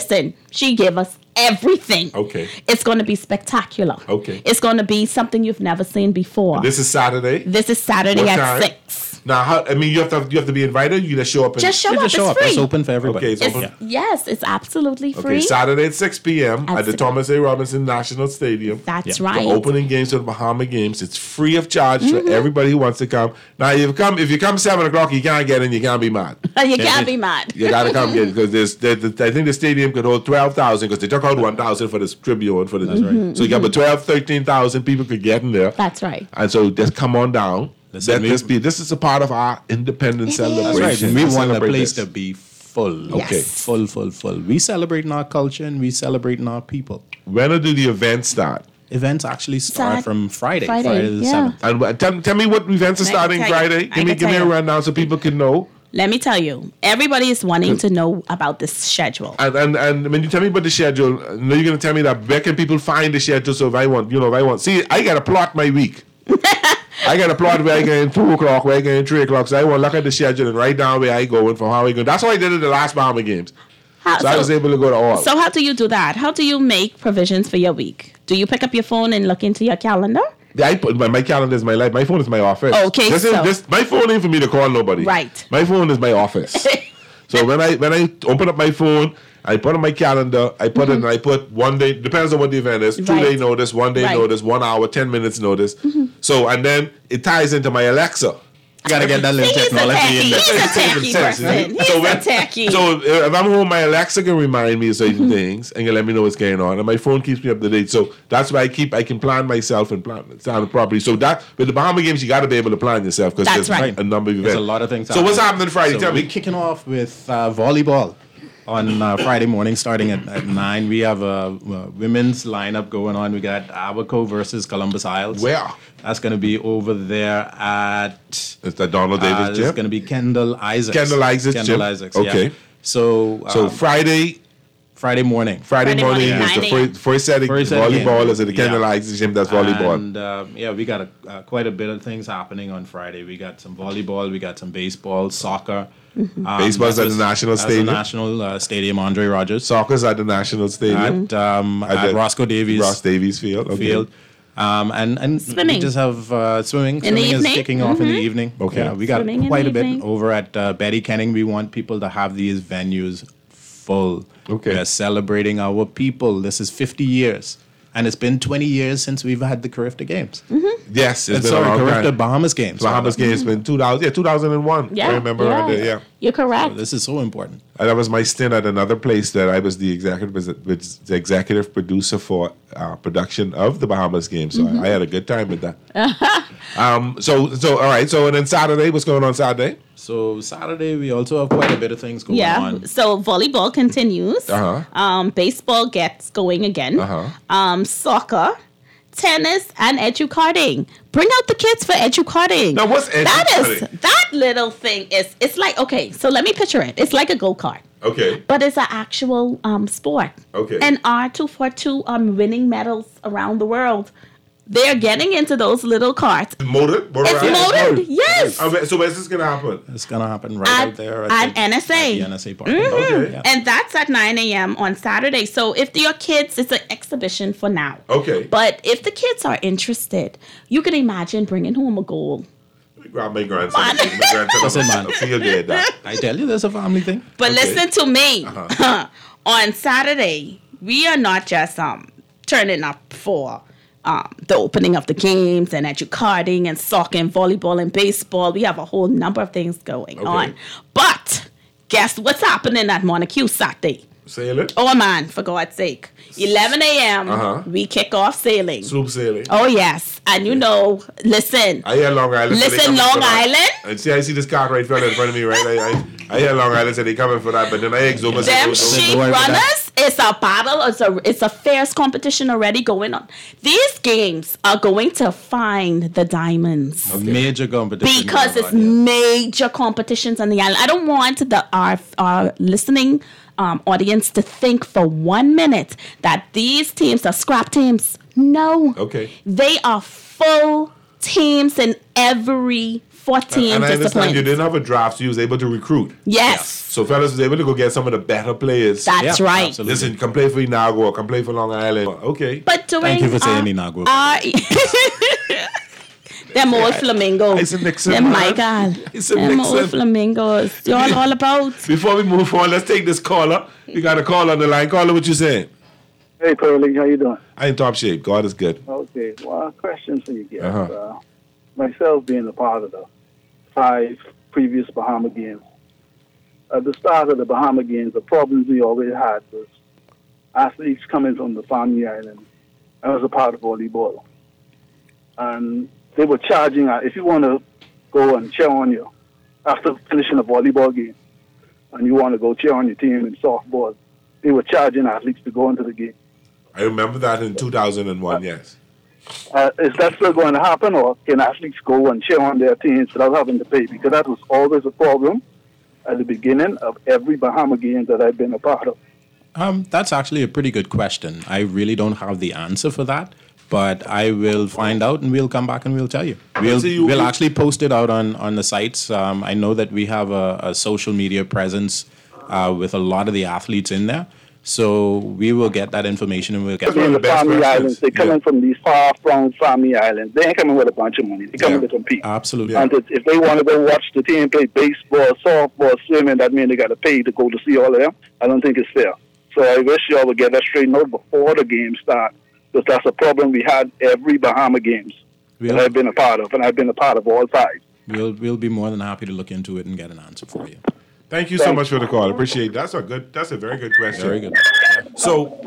gave us everything. Okay. It's going to be spectacular. Okay. It's going to be something you've never seen before. This is Saturday? This is Saturday What at time? 6. Now, you have to be invited. You just show up. Just show up. It's free. It's open for everybody. Okay, it's open. Yes, it's absolutely free. Okay, Saturday at 6 p.m. at the Thomas A. Robinson National Stadium. That's right. The opening games of the Bahama Games. It's free of charge for everybody who wants to come. Now, if you come 7 o'clock, you can't get in. You can't be mad. You can't be mad. You got to come get because I think the stadium could hold 12,000 because they took out 1,000 for the Tribune. That's right. So you got about 13,000 people could get in there. That's right. And so just come on down. This is a part of our independence celebration. That's right. We want the place to be full. Okay. Full. We celebrating our culture and we celebrating our people. When do the events start? Events actually start from Friday the 7th. And tell me what events are starting Friday. Give me a rundown so people can know. Let me tell you, everybody is wanting to know about this schedule. And when you tell me about the schedule, now you're going to tell me that where can people find the schedule? So if I want, see, I got to plot my week. I got a plot where I go in 2 o'clock, where I go in 3 o'clock. So I want to look at the schedule and write down where I go and from how I go. That's what I did at the last Bahama Games. I was able to go to all. So how do you do that? How do you make provisions for your week? Do you pick up your phone and look into your calendar? Yeah, my calendar is my life. My phone is my office. Okay, my phone ain't for me to call nobody. Right. My phone is my office. So when I open up my phone, I put on my calendar, I put in, I put 1 day, depends on what the event is, 2 day notice, 1 day notice, 1 hour, 10 minutes notice. So, and then it ties into my Alexa. Gotta get that little technology in there. He's a techie person. He's a techie. So if I'm home, my Alexa can remind me of certain things and can let me know what's going on, and my phone keeps me up to date. So that's why I can plan myself and plan it properly. So that with the Bahama Games, you got to be able to plan yourself because there's a number of events. There's a lot of things. So what's happening Friday? Tell me. We're kicking off with volleyball. On Friday morning, starting at 9, we have a women's lineup going on. We got Abaco versus Columbus Isles. Where? That's going to be over there at... It's the Donald Davis gym? It's going to be Kendall Isaacs. Kendall Isaacs gym? Okay. Yeah. So Friday morning. Friday morning is the first setting. Volleyball is at the Kendall Isaacs gym. That's volleyball. And we got quite a bit of things happening on Friday. We got some volleyball. We got some baseball, soccer. Baseball's at the National Stadium. At the National Stadium, Andre Rogers. Soccer's at the National Stadium. At Roscoe Davies. Ross Davies Field. Okay. And swimming. We just have swimming. Swimming is kicking off in the evening. Okay. Yeah, we got Swimming quite a in the bit evening. over at Betty Kenning. We want people to have these venues full. Okay. We're celebrating our people. This is 50 years. And it's been 20 years since we've had the Carifta Games. Yes, it's been sorry, a long Carifta time. Bahamas Games. Bahamas Games been 2001. Yeah, I remember yeah. around there, You're correct. So this is so important. And that was my stint at another place that I was the executive producer for production of the Bahamas Games. So I had a good time with that. So all right. So and then Saturday, what's going on Saturday? So Saturday, we also have quite a bit of things going on. So volleyball continues. Baseball gets going again. Soccer, tennis, and educarding. Bring out the kids for educarding. Now, what's educarding? That little thing is, it's like, okay, so let me picture it. It's like a go-kart. Okay. But it's an actual sport. Okay. And R242 winning medals around the world. They're getting into those little carts. Motored? It's motored, yes. So where's this going to happen? It's going to happen right out there at NSA. At the NSA park. Okay. Yeah. And that's at 9 a.m. on Saturday. So if your kids, it's an exhibition for now. Okay. But if the kids are interested, you can imagine bringing home a goal. Grab my grandson. My grandson man. Field day at that. I tell you, there's a family thing. But listen to me. On Saturday, we are not just turning up for the opening of the games and educarding and soccer and volleyball and baseball. We have a whole number of things going on. But guess what's happening at Montague Saturday? Sailing? Oh, man, for God's sake. 11 a.m., we kick off sailing. Sloop sailing. Oh, yes. And you know, listen. I hear Long Island. Listen, Long Island. And see, I see this car right in front of me, right? I hear Long Island say they coming for that, but then I exume. Them sheep runners, it's a battle. It's a fierce competition already going on. These games are going to find the diamonds. A major competition. Because it's major competitions on the island. I don't want our listening audience to think for 1 minute that these teams are scrap teams. No. Okay. They are full teams in every 14 and I understand disciplines. you didn't have a draft, so you was able to recruit. Yes. So fellas was able to go get some of the better players. That's right. Absolutely. Listen, come play for Inagua, come play for Long Island. Okay. But during Thank you for saying Inagua. Them old flamingos. It's a Nixon, Them, man. my God. It's a Them Nixon. old flamingos. You're all about. Before we move on, let's take this caller. We got a call on the line. Caller, what you saying? Hey, Pearlie, how you doing? I in top shape. God is good. Okay, well, a question for you guys. Myself being a part of the 5 previous Bahama Games. At the start of the Bahama Games, the problems we always had was athletes coming from the Family Island. I was a part of volleyball. And they were charging, if you want to go and cheer on you, after finishing a volleyball game, and you want to go cheer on your team in softball, they were charging athletes to go into the game. I remember that in 2001, yes. Is that still going to happen, or can athletes go and cheer on their teams without having to pay? Because that was always a problem at the beginning of every Bahama game that I've been a part of. That's actually a pretty good question. I really don't have the answer for that, but I will find out and we'll come back and we'll tell you. We'll actually post it out on the sites. I know that we have a social media presence with a lot of the athletes in there. So we will get that information and we'll get in the Family Islands. They're coming from these far-flung Family Islands. They ain't coming with a bunch of money. They're coming to compete. Absolutely. And if they want to go watch the team play baseball, softball, swimming, that means they got to pay to go to see all of them. I don't think it's fair. So I wish y'all would get that straightened out before the game start, because that's a problem we had every Bahama Games that I've been a part of, and I've been a part of all 5. we'll be more than happy to look into it and get an answer for you. Thank you so much for the call. Appreciate that. That's a very good question. Very good. So,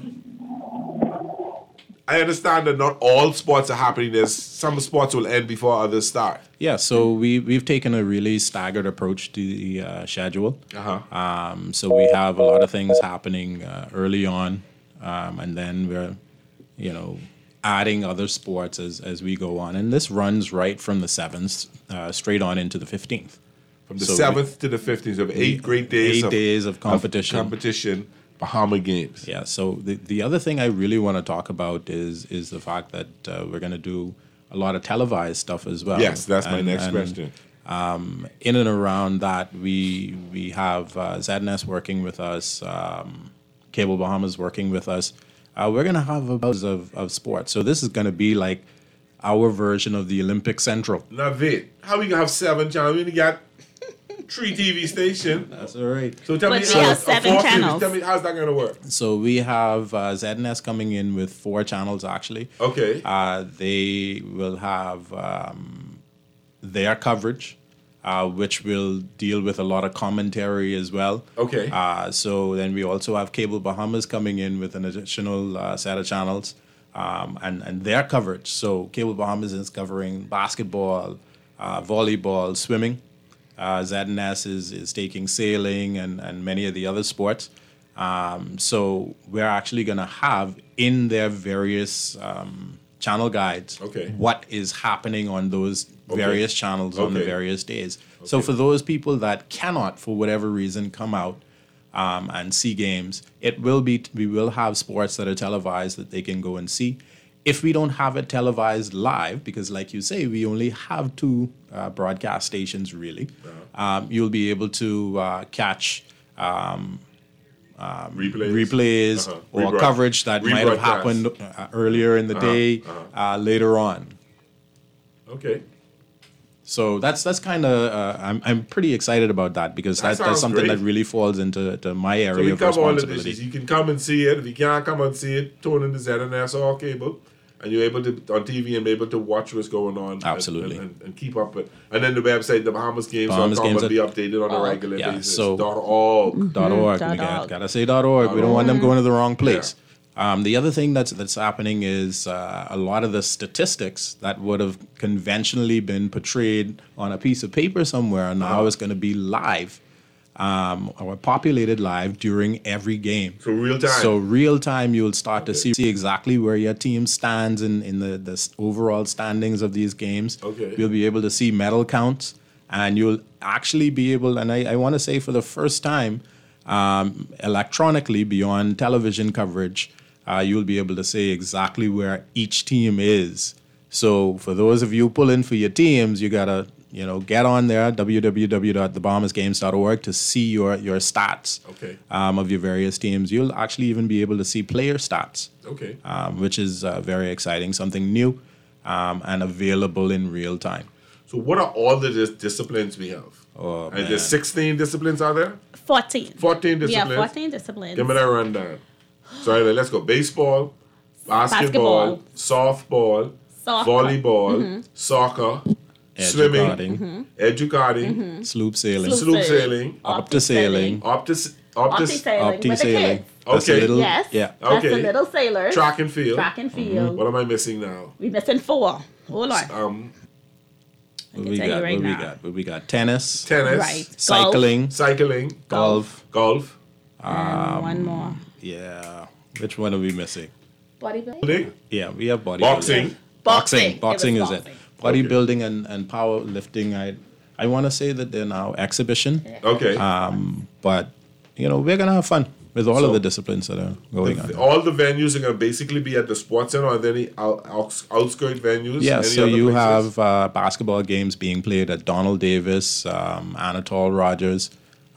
I understand that not all sports are happening. There's some sports will end before others start. Yeah, so we've taken a really staggered approach to the schedule. So we have a lot of things happening early on, and then we're, adding other sports as we go on. And this runs right from the 7th straight on into the 15th. From the 7th to the 15th of 8 great days. 8 days of competition. Bahama Games. Yeah, so the other thing I really want to talk about is the fact that we're going to do a lot of televised stuff as well. Yes, that's my next question. In and around that, we have ZNS working with us, Cable Bahamas working with us. We're going to have a buzz of sports. So this is going to be like our version of the Olympic Central. Love it. How we going to have 7 channels? We only got 3 TV stations. That's all right. So tell me, we have 7 channels. Tell me, how's that going to work? So we have ZNS coming in with 4 channels, actually. Okay. They will have their coverage, which will deal with a lot of commentary as well. Okay. So then we also have Cable Bahamas coming in with an additional set of channels and their coverage. So Cable Bahamas is covering basketball, volleyball, swimming. ZNS is taking sailing and many of the other sports. So we're actually going to have in their various channel guides what is happening on those various channels on the various days. So for those people that cannot, for whatever reason, come out and see games, we will have sports that are televised that they can go and see. If we don't have it televised live, because like you say, we only have 2 broadcast stations really, you'll be able to catch replays or coverage that might have happened earlier in the day later on. Okay. So that's kind of I'm pretty excited about that because that's something great. that really falls into my area So we of cover all the responsibility. dishes. You can come and see it. If you can't come and see it, tune in to ZNS or cable, and you're able to on TV and be able to watch what's going on. Absolutely. And keep up with. And then the website, the Bahamas.com, will be updated on a regular basis. So .org. .org. We gotta say .org. We don't want them going to the wrong place. The other thing that's happening is a lot of the statistics that would have conventionally been portrayed on a piece of paper somewhere now is going to be live or populated live during every game. So real time. So real time, you'll start to see exactly where your team stands in the overall standings of these games. Okay. You'll be able to see medal counts, and you'll actually be able, and I want to say for the first time, electronically beyond television coverage, you'll be able to say exactly where each team is. So for those of you pulling for your teams, you gotta get on there, www.thebahamasgames.org, to see your stats of your various teams. You'll actually even be able to see player stats, which is very exciting, something new and available in real time. So what are all the disciplines we have? Oh, and there's 16 disciplines, are there? 14. 14 disciplines? Yeah, 14 disciplines. Give me that rundown. So let's go. Baseball, basketball, softball, volleyball, soccer, swimming, educarding, sloop sailing, opti-sailing. Opti-sailing. Okay. Yes. Yeah. That's the little sailors. Track and field. Mm-hmm. What am I missing now? We're missing 4. Hold on. What we got? Tennis. Right. Cycling. Golf. One more. Yeah. Which one are we missing? Bodybuilding? Yeah, we have bodybuilding. Boxing. Boxing is it. Bodybuilding and powerlifting, I want to say that they're now exhibition. Okay. But, we're going to have fun with all of the disciplines that are going on. All the venues are going to basically be at the sports center, or are there any outskirt venues? Yeah, so any you places? have basketball games being played at Donald Davis, Anatole Rogers,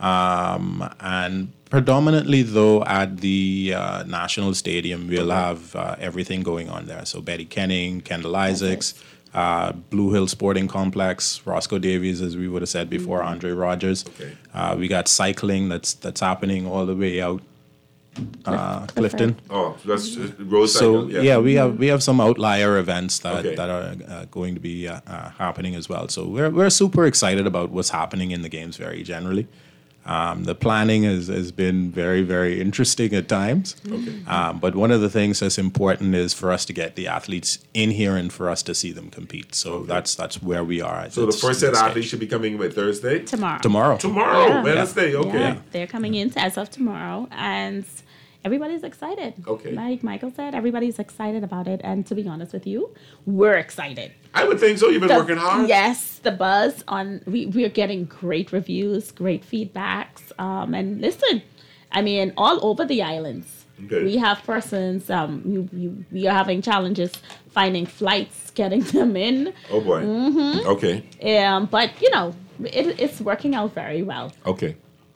and predominantly, though, at the National Stadium, we'll have everything going on there. So Betty Kenning, Kendall Isaacs, Blue Hill Sporting Complex, Roscoe Davies, as we would have said before, Andre Rogers. We got cycling that's happening all the way out Clifton. Oh, so that's roadside. So we have some outlier events that are going to be happening as well. So we're super excited about what's happening in the games very generally. The planning has been very, very interesting at times. Okay. But one of the things that's important is for us to get the athletes in here and for us to see them compete. So that's where we are. So the first set of athletes should be coming by Thursday? Tomorrow. Yeah. Wednesday, okay. Yeah. They're coming in as of tomorrow, and everybody's excited. Okay. Like Michael said, everybody's excited about it. And to be honest with you, we're excited. I would think so. You've been working hard. Yes, the buzz on we're getting great reviews, great feedbacks. And listen, I mean, all over the islands, we have persons. We are having challenges finding flights, getting them in. Oh boy. Mm-hmm. Okay. But it's working out very well. Okay.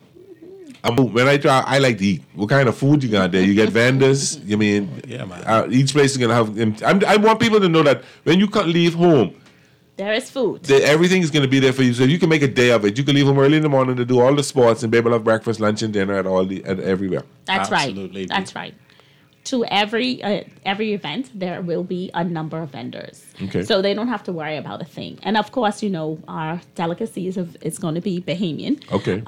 When I try, I like to eat. What kind of food you got there? You get vendors. I mean, yeah, man. Each place is gonna have. I want people to know that when you leave home, there is food. Everything is gonna be there for you, so you can make a day of it. You can leave home early in the morning to do all the sports and be able to have breakfast, lunch, and dinner at everywhere. That's Absolutely. right. That's right. To every event, there will be a number of vendors. Okay. So they don't have to worry about a thing. And of course, our delicacies is going to be Bahamian. Okay.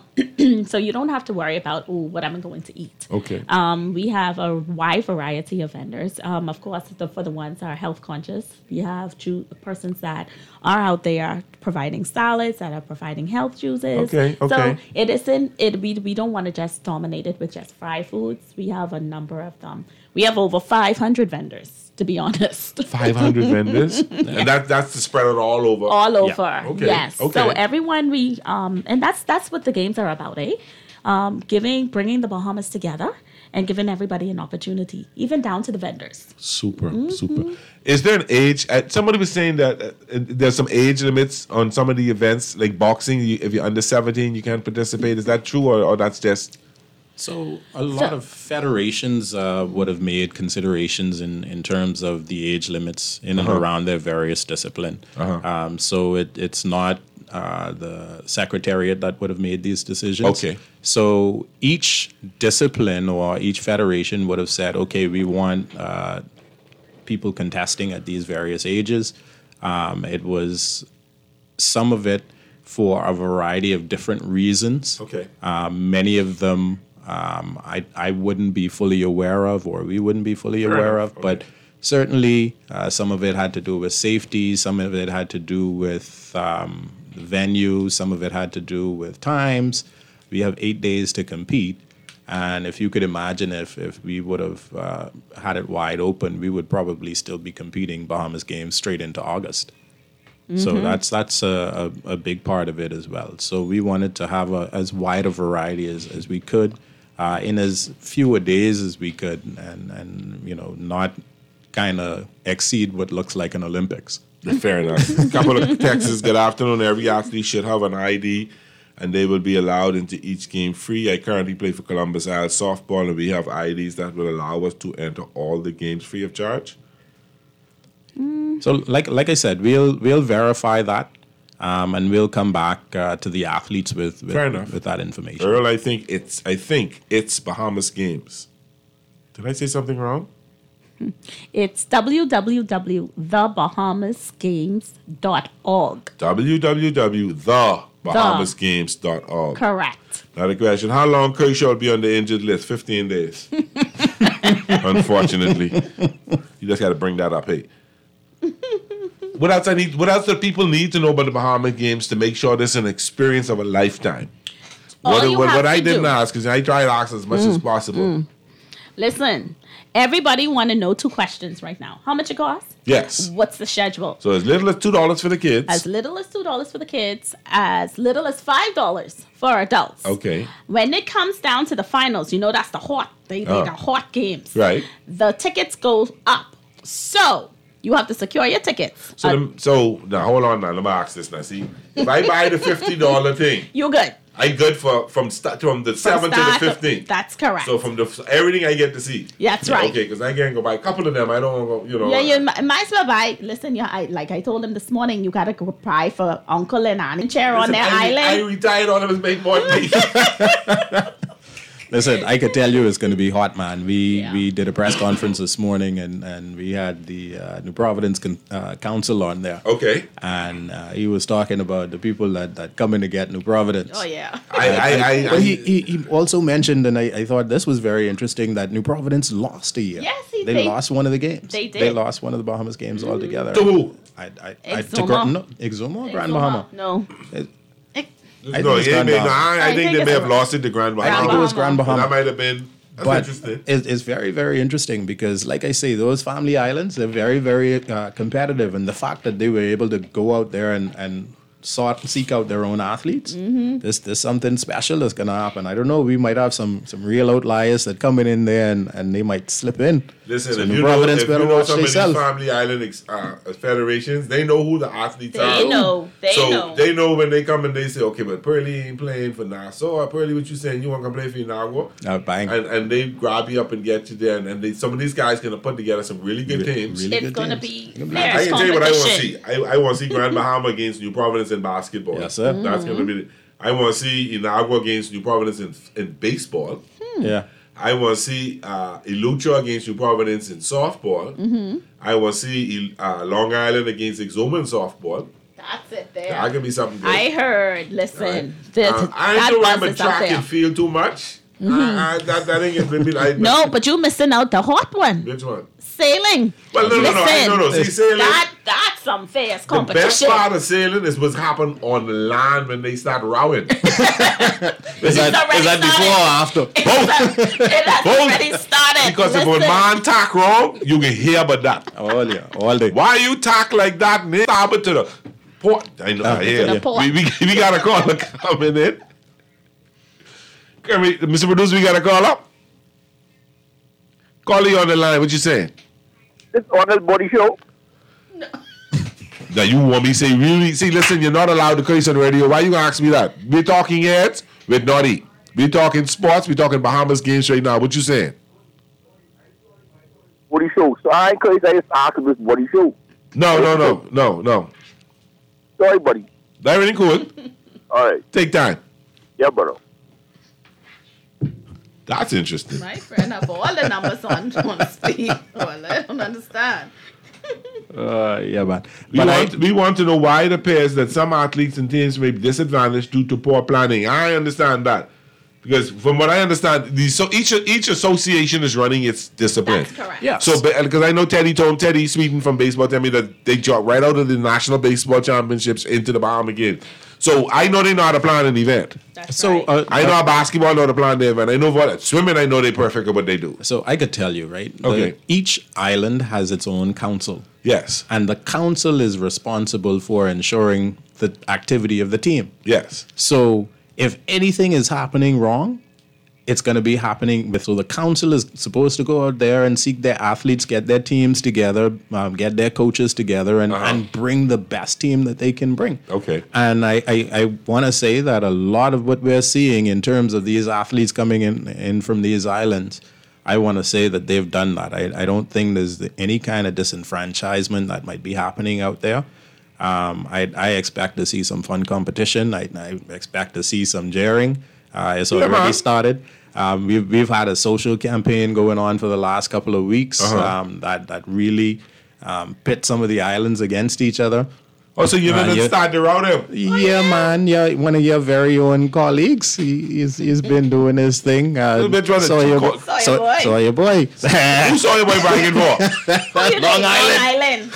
So you don't have to worry about what I'm going to eat. Okay. We have a wide variety of vendors. Of course, for the ones that are health conscious, we have persons that are out there providing salads, that are providing health juices. Okay. So it isn't. We don't want to just dominate it with just fried foods. We have a number of them. We have over 500 vendors, to be honest. 500 vendors, and that's to spread it all over. All over, Yeah. Okay. yes. Okay. So everyone and that's what the games are about, eh? Bringing the Bahamas together and giving everybody an opportunity, even down to the vendors. Super. Is there an age? Somebody was saying that there's some age limits on some of the events, like boxing. If you're under 17, you can't participate. Is that true, or that's just? So a lot of federations would have made considerations in terms of the age limits in and around their various discipline. So it's not the secretariat that would have made these decisions. Okay. So each discipline or each federation would have said, okay, we want people contesting at these various ages. It was some of it for a variety of different reasons. Okay. Many of them I wouldn't be fully aware of, or we wouldn't be fully aware of, but certainly some of it had to do with safety, some of it had to do with venue, some of it had to do with times. We have 8 days to compete, and if you could imagine if we would have had it wide open, we would probably still be competing Bahamas Games straight into August. Mm-hmm. So that's a big part of it as well. So we wanted to have as wide a variety as we could in as few days as we could, and not kind of exceed what looks like an Olympics. Fair enough. A couple of texts. Good afternoon. Every athlete should have an ID, and they will be allowed into each game free. I currently play for Columbus Isle softball, and we have IDs that will allow us to enter all the games free of charge. So, like I said, we'll verify that, and we'll come back to the athletes with that information. Earl, I think it's Bahamas Games. Did I say something wrong? It's www.thebahamasgames.org. www.thebahamasgames.org. Correct. Now the question: how long Kershaw will be on the injured list? 15 days. Unfortunately, you just got to bring that up. Hey. What else do people need to know about the Bahamas Games to make sure this is an experience of a lifetime? What I didn't ask, because I try to ask as much as possible. Listen, everybody want to know 2 questions right now. How much it costs? Yes. What's the schedule? So as little as $2 for the kids. As little as $2 for the kids. As little as $5 for adults. Okay. When it comes down to the finals, that's the hot. They're the hot games. Right. The tickets go up. So you have to secure your tickets. So now hold on now. Let me ask this now. See, if I buy the $50 thing, you're good. I'm good from the 7th to the 15th. That's correct. So from everything I get to see. That's right. Okay, because I can't go buy a couple of them. I don't want to go. Yeah, you might as well buy. Listen, like I told him this morning, you gotta go buy for Uncle and Aunt chair on their island. I retired on them as make more money. Listen, I could tell you it's going to be hot, man. We did a press conference this morning, and we had the New Providence Council on there. Okay. And he was talking about the people that come in to get New Providence. Oh, yeah. But he also mentioned, and I thought this was very interesting, that New Providence lost a year. Yes, they lost one of the games. They did. They lost one of the Bahamas games altogether. To who? Exuma or Grand Bahama? No. I think they may have lost it to Grand Bahama. I think it was Grand Bahama. That might have been. That's interesting. It's very, very interesting because, like I say, those family islands, they're very, very competitive. And the fact that they were able to go out there and seek out their own athletes, there's something special that's going to happen. I don't know. We might have some real outliers that come in there and they might slip in. Listen, so if New you Providence know better watch some of these themselves. family island federations, they know who the athletes are. They know. They know when they come and they say, okay, but Pearlie ain't playing for Nassau. Pearlie, what you saying? You want to come play for Inagua? Bang. And they grab you up and get you there. And some of these guys going to put together some really good teams. It's going to be I can tell you what I want to see. I want to see Grand Bahama against New Providence in basketball. Yes, sir. That's going to be I want to see Inagua against New Providence in baseball. Yeah. I want to see Ilucha against New Providence in softball. I want to see Long Island against Exuma in softball. That's it there. That could be something good. I heard. Listen. I don't remember track and field too much. That ain't going to be No, but you're missing out the hot one. Which one? Sailing. Well, no. See, sailing. That's some fierce competition. The best part of sailing is what's happened on the land when they start rowing. Is that before or after? Both. It has already started. Because if a man tack wrong, you can hear about that. All day. Why you tack like that and stop it to the port? I know. We got a caller coming in. Mr. Producer, we got a call up. Call you on the line. What you saying? It's on the body show. No. Now you want me to say really? See, listen, you're not allowed to curse on the radio. Why you gonna ask me that? We're talking heads with Naughty. We're talking sports. We're talking Bahamas games right now. What you saying? Body show. So I ain't crazy. I just asked this body show. No. Sorry, buddy. Everything cool. All right. Take time. Yeah, brother. That's interesting. My friend have all the numbers on speed. Well, I don't understand. Yeah, man. We want to know why it appears that some athletes and teams may be disadvantaged due to poor planning. I understand that. Because from what I understand, each association is running its discipline. That's correct. Yeah. So, because I know Teddy Sweeten from baseball tell me that they jumped right out of the National Baseball Championships into the Bahama game. So I know they know how to plan an event. That's so right. I know how basketball know how to plan the event. I know what swimming. I know they're perfect at what they do. So I could tell you, right? Okay. Each island has its own council. Yes. And the council is responsible for ensuring the activity of the team. Yes. So if anything is happening wrong, it's going to be happening. So the council is supposed to go out there and seek their athletes, get their teams together, get their coaches together, and bring the best team that they can bring. Okay. And I want to say that a lot of what we're seeing in terms of these athletes coming in from these islands, I want to say that they've done that. I don't think there's any kind of disenfranchisement that might be happening out there. I expect to see some fun competition. I expect to see some jeering. It's already started. We've had a social campaign going on for the last couple of weeks that really pit some of the islands against each other. Oh, so you're going to start the round up? Yeah, man. Yeah, one of your very own colleagues. He's been doing his thing. Saw your boy. Who saw your boy bragging for? Long Island.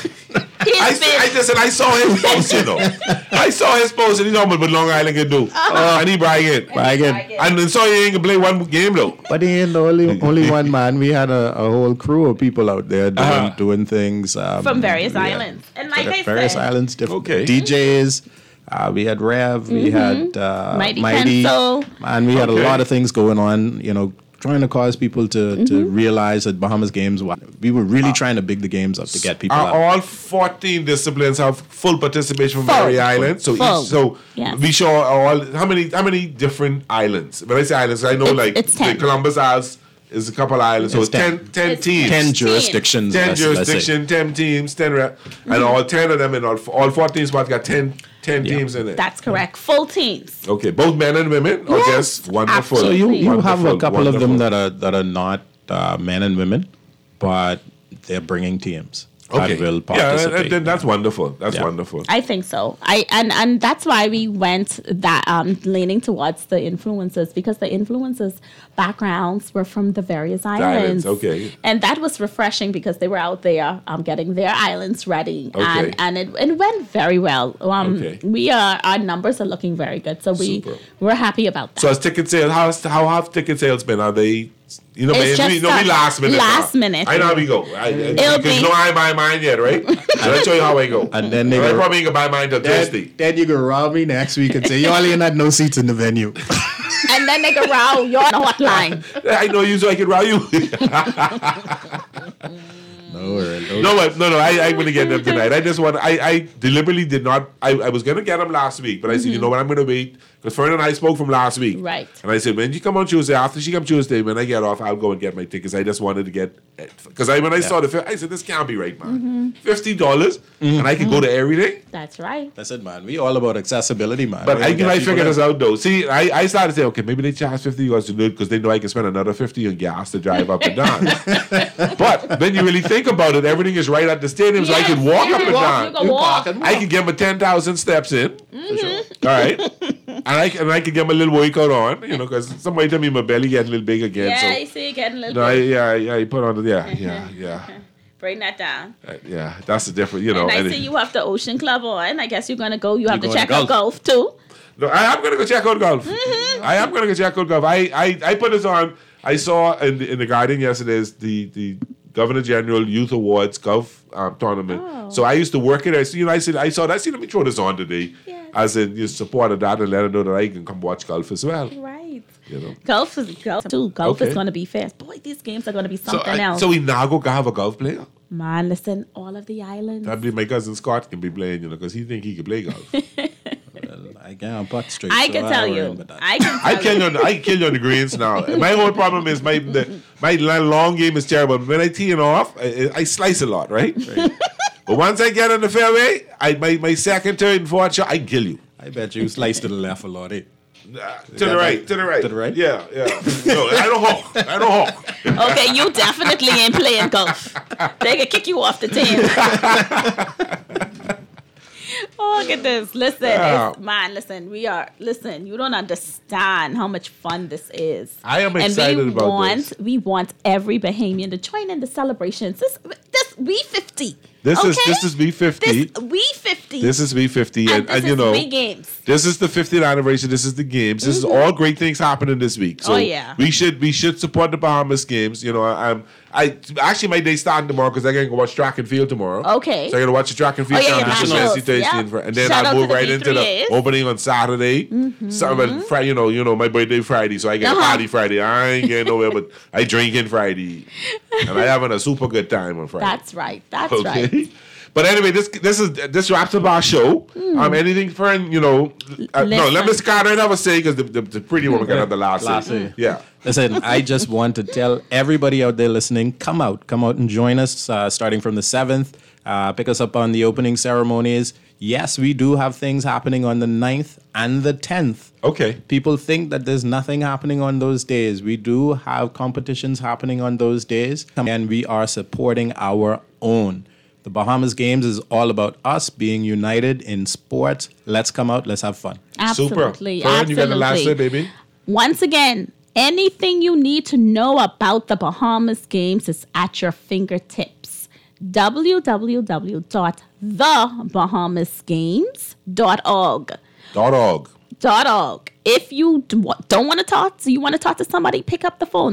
I saw his post, you know. I saw his post, and he know what Long Island can do. And he bragging. And then so he ain't gonna play one game though. But he ain't only one man. We had a whole crew of people out there doing things from various islands, and like I various said, islands, different DJs. We had Rev, we had Mighty, and we had a lot of things going on. You know, trying to cause people to realize that Bahamas games, we were really trying to big the games up to get people out. All 14 disciplines have full participation from every island. So we show all how many different islands. When I say islands, I know it's the Columbus Isles is a couple islands. So it's 10 teams. 10 jurisdictions. 10 jurisdictions, 10 teams, 10 and all 10 of them in all 14 spots got 10 10 teams in it. That's correct. Full teams. Okay, both men and women. Yes, yes, wonderful. So you have a couple of them wonderful. that are not men and women, but they're bringing teams. Okay. That will participate. Then that's wonderful. That's wonderful. I think so. And that's why we went that leaning towards the influencers, because the influencers' backgrounds were from the various islands. Okay. And that was refreshing because they were out there getting their islands ready, Okay. and it went very well. Okay. Our numbers are looking very good, so we're happy about that. So as ticket sales, how have ticket sales been? Are they? You know, It's man, just we last minute. last now. minute. I know how we go. Because you know I buy mine yet, right? So let show you how I go. And then they I go, probably ain't gonna buy mine till Thursday. then you go rob me next week and say, you only had no seats in the venue. And then they go, "Wow, you're on a hotline." I know you, so I can rob you. No, I'm gonna get them tonight. I deliberately did not. I was gonna get them last week, but I said, you know what, I'm gonna wait because Fern and I spoke from last week, Right. And I said, when you come on Tuesday, after she come Tuesday, when I get off, I'll go and get my tickets. I just wanted to get because when I saw the film, I said, this can't be right, man. $50 and I can go to everything. That's right. That's it, man. We all about accessibility, man. But We I get people figured there. this out though. See, I started to say, okay, maybe they charge $50 to do it because they know I can spend another $50 on gas to drive up and down. But then you really think about it, everything is right at the stadium, so I can walk up and down. You can walk. I can get my 10,000 steps in. All right. And I can get my little workout on, you know, because somebody tell me my belly getting a little big again. Yeah, so. I see you getting a little No, bit. you put on the, yeah. Bring that down. Yeah, that's the difference, you know. And I see you have the Ocean Club on. I guess you're going to go. You have to going check to out golf too. No, I am going to go check out golf. I am going to go check out golf. I put this on. I saw in the Guardian yesterday the Governor General Youth Awards golf tournament. Oh. So I used to work it. I said, let me throw this on today. As in support of that and let her know that I can come watch golf as well. Right. You know. Golf too. Golf Okay. is going to be fast. Boy, these games are going to be something else. So we now go have a golf player? Man, listen, all of the islands. I believe my cousin Scott can be playing, you know, because he think he can play golf. I can't butt straight. I so can tell ain't you. worrying about that. I kill you on the greens now. My whole problem is my long game is terrible. When I tee it off, I slice a lot, right? But once I get on the fairway, my second, third, and fourth shot, I kill you. I bet you slice to the left a lot, eh? To the right. To the right? Yeah. No, I don't hawk. Okay, you definitely ain't playing golf. They can kick you off the team. Oh, look at this. Listen, listen, you don't understand how much fun this is. I am excited about this. We want every Bahamian to join in the celebrations. This we 50. This okay? is B50. We 50. This is B50, and this you know, we games. This is the 50th anniversary. This is the games. This is all great things happening this week. So we should support the Bahamas games. You know, I actually my day starting tomorrow because I gotta go watch track and field tomorrow. Okay. So I gotta watch the track and field championship Wednesday, Thursday, and then I'll move right into the opening on Saturday. Friday, you know, my birthday Friday, so I get a party Friday. I ain't getting nowhere, but I drinking Friday, and I having a super good time on Friday. That's right. That's right. But anyway, this wraps up our show. Anything for no, let Miss Carter have a say because the pretty woman got the last say. Yeah. Listen, I just want to tell everybody out there listening, come out and join us starting from the 7th. Pick us up on the opening ceremonies. Yes, we do have things happening on the 9th and the 10th. Okay. People think that there's nothing happening on those days. We do have competitions happening on those days, and we are supporting our own. The Bahamas Games is all about us being united in sports. Let's come out. Let's have fun. Absolutely. Super. Fern, you got the last say, baby. Once again, anything you need to know about the Bahamas Games is at your fingertips. www.thebahamasgames.org. If you don't want to talk, so you want to talk to somebody, pick up the phone,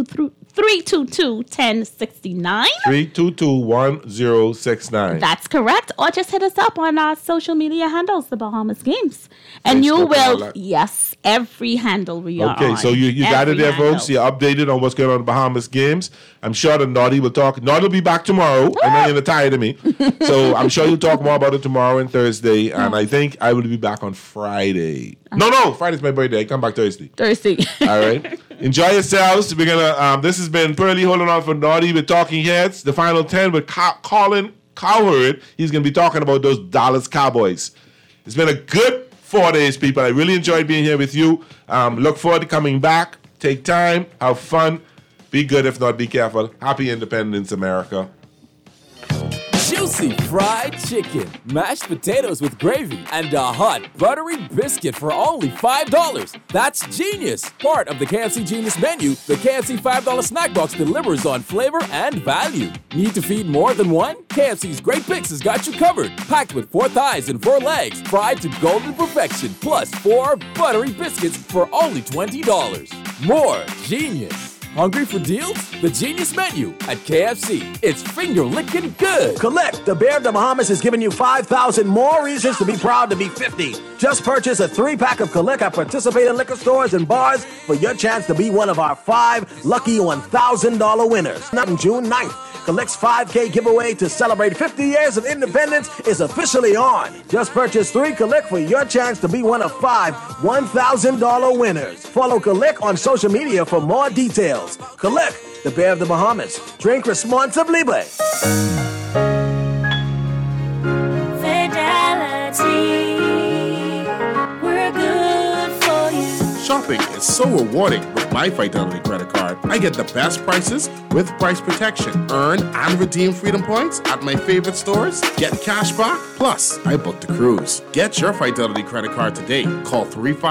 322-1069. 322-1069. That's correct. Or just hit us up on our social media handles, the Bahamas Games. And Facebook you will, and all that. yes, every handle we are on. Okay, so you got it there, Every folks. You're updated on what's going on in the Bahamas Games. I'm sure that Naughty will talk. Naughty will be back tomorrow. I know you're tired of me. So I'm sure you'll talk more about it tomorrow and Thursday. And I think I will be back on Friday. No, Friday's my birthday. I come back Thursday. All right. Enjoy yourselves. We're gonna. This has been Pearly holding on for Naughty with Talking Heads. The final 10 with Colin Cowherd. He's gonna be talking about those Dallas Cowboys. It's been a good 4 days, people. I really enjoyed being here with you. Look forward to coming back. Take time, have fun, be good. If not, be careful. Happy Independence, America. Juicy fried chicken, mashed potatoes with gravy, and a hot buttery biscuit for only $5. That's genius! Part of the KFC Genius menu, the KFC $5 snack box delivers on flavor and value. Need to feed more than one? KFC's Great Picks has got you covered. Packed with 4 thighs and 4 legs, fried to golden perfection, plus 4 buttery biscuits for only $20. More genius! Hungry for deals? The Genius Menu at KFC. It's finger-licking good. Collect. The Bear of the Bahamas has given you 5,000 more reasons to be proud to be 50. Just purchase a 3-pack of Collect at participating liquor stores and bars for your chance to be one of our 5 lucky $1,000 winners. Not on June 9th. Collect's 5K giveaway to celebrate 50 years of independence is officially on. Just purchase 3 Collect for your chance to be one of 5 $1,000 winners. Follow Collect on social media for more details. Collect, the Bear of the Bahamas. Drink responsibly, babe. Fidelity, we're good for you. Shopping is so rewarding with my Fidelity credit card. I get the best prices with price protection. Earn and redeem Freedom Points at my favorite stores. Get cash back. Plus, I booked a cruise. Get your Fidelity credit card today. Call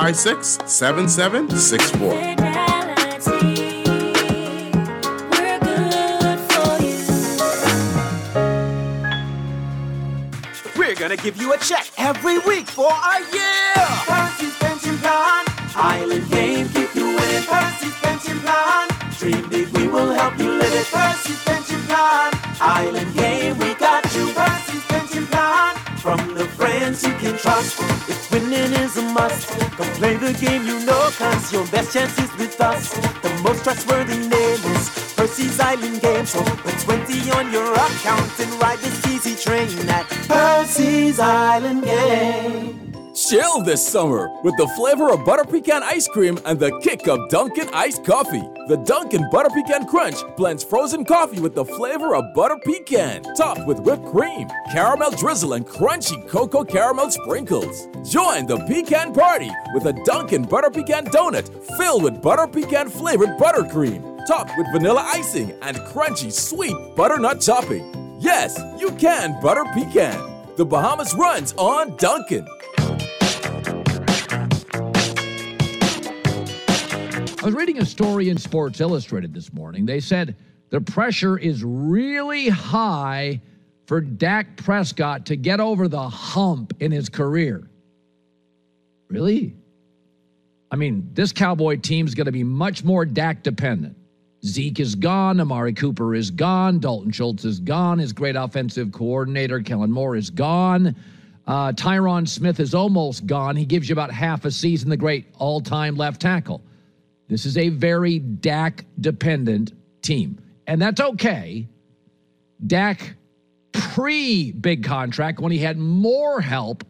356-7764. We're gonna give you a check every week for a year. Percy's Pension Plan, Island Game, keep you winning. Percy's Pension Plan, dream big, we will help you live it. Percy's Pension Plan, Island Game, we got you. Percy's Pension Plan, from the friends you can trust. If winning is a must, come play the game you know, cause your best chance is with us. The most trustworthy name is Percy's Island Game. So put 20 on your account and ride this easy train at Percy's Island Game. Chill this summer with the flavor of butter pecan ice cream and the kick of Dunkin' iced coffee. The Dunkin' Butter Pecan Crunch blends frozen coffee with the flavor of butter pecan, topped with whipped cream, caramel drizzle, and crunchy cocoa caramel sprinkles. Join the pecan party with a Dunkin' Butter Pecan donut filled with butter pecan flavored buttercream, topped with vanilla icing and crunchy sweet butternut topping. Yes, you can butter pecan. The Bahamas runs on Dunkin'. I was reading a story in Sports Illustrated this morning. They said the pressure is really high for Dak Prescott to get over the hump in his career. Really? I mean, this Cowboy team's going to be much more Dak dependent. Zeke is gone. Amari Cooper is gone. Dalton Schultz is gone. His great offensive coordinator, Kellen Moore, is gone. Tyron Smith is almost gone. He gives you about half a season, the great all-time left tackle. This is a very Dak-dependent team, and that's okay. Dak, pre-big contract, when he had more help,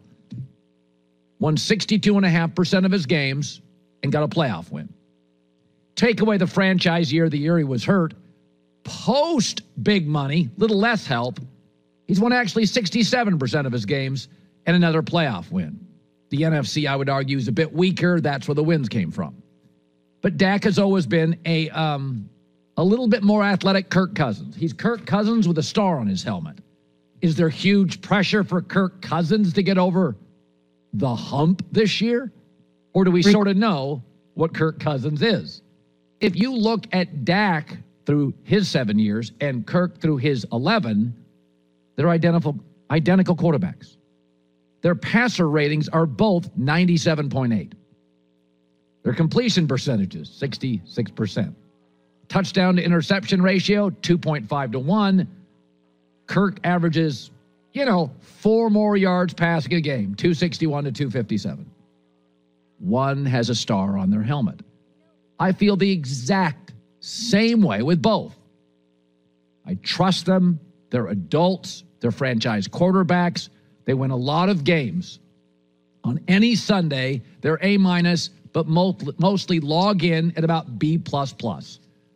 won 62.5% of his games and got a playoff win. Take away the franchise year, the year he was hurt. Post big money, little less help, he's won actually 67% of his games and another playoff win. The NFC, I would argue, is a bit weaker. That's where the wins came from. But Dak has always been a little bit more athletic Kirk Cousins. He's Kirk Cousins with a star on his helmet. Is there huge pressure for Kirk Cousins to get over the hump this year? Or do we sort of know what Kirk Cousins is? If you look at Dak through his 7 years and Kirk through his 11, they're identical quarterbacks. Their passer ratings are both 97.8. Their completion percentages, 66%. Touchdown to interception ratio, 2.5 to 1. Kirk averages, 4 more yards passing a game, 261 to 257. One has a star on their helmet. I feel the exact same way with both. I trust them. They're adults. They're franchise quarterbacks. They win a lot of games. On any Sunday, they're A-, but mostly log in at about B++.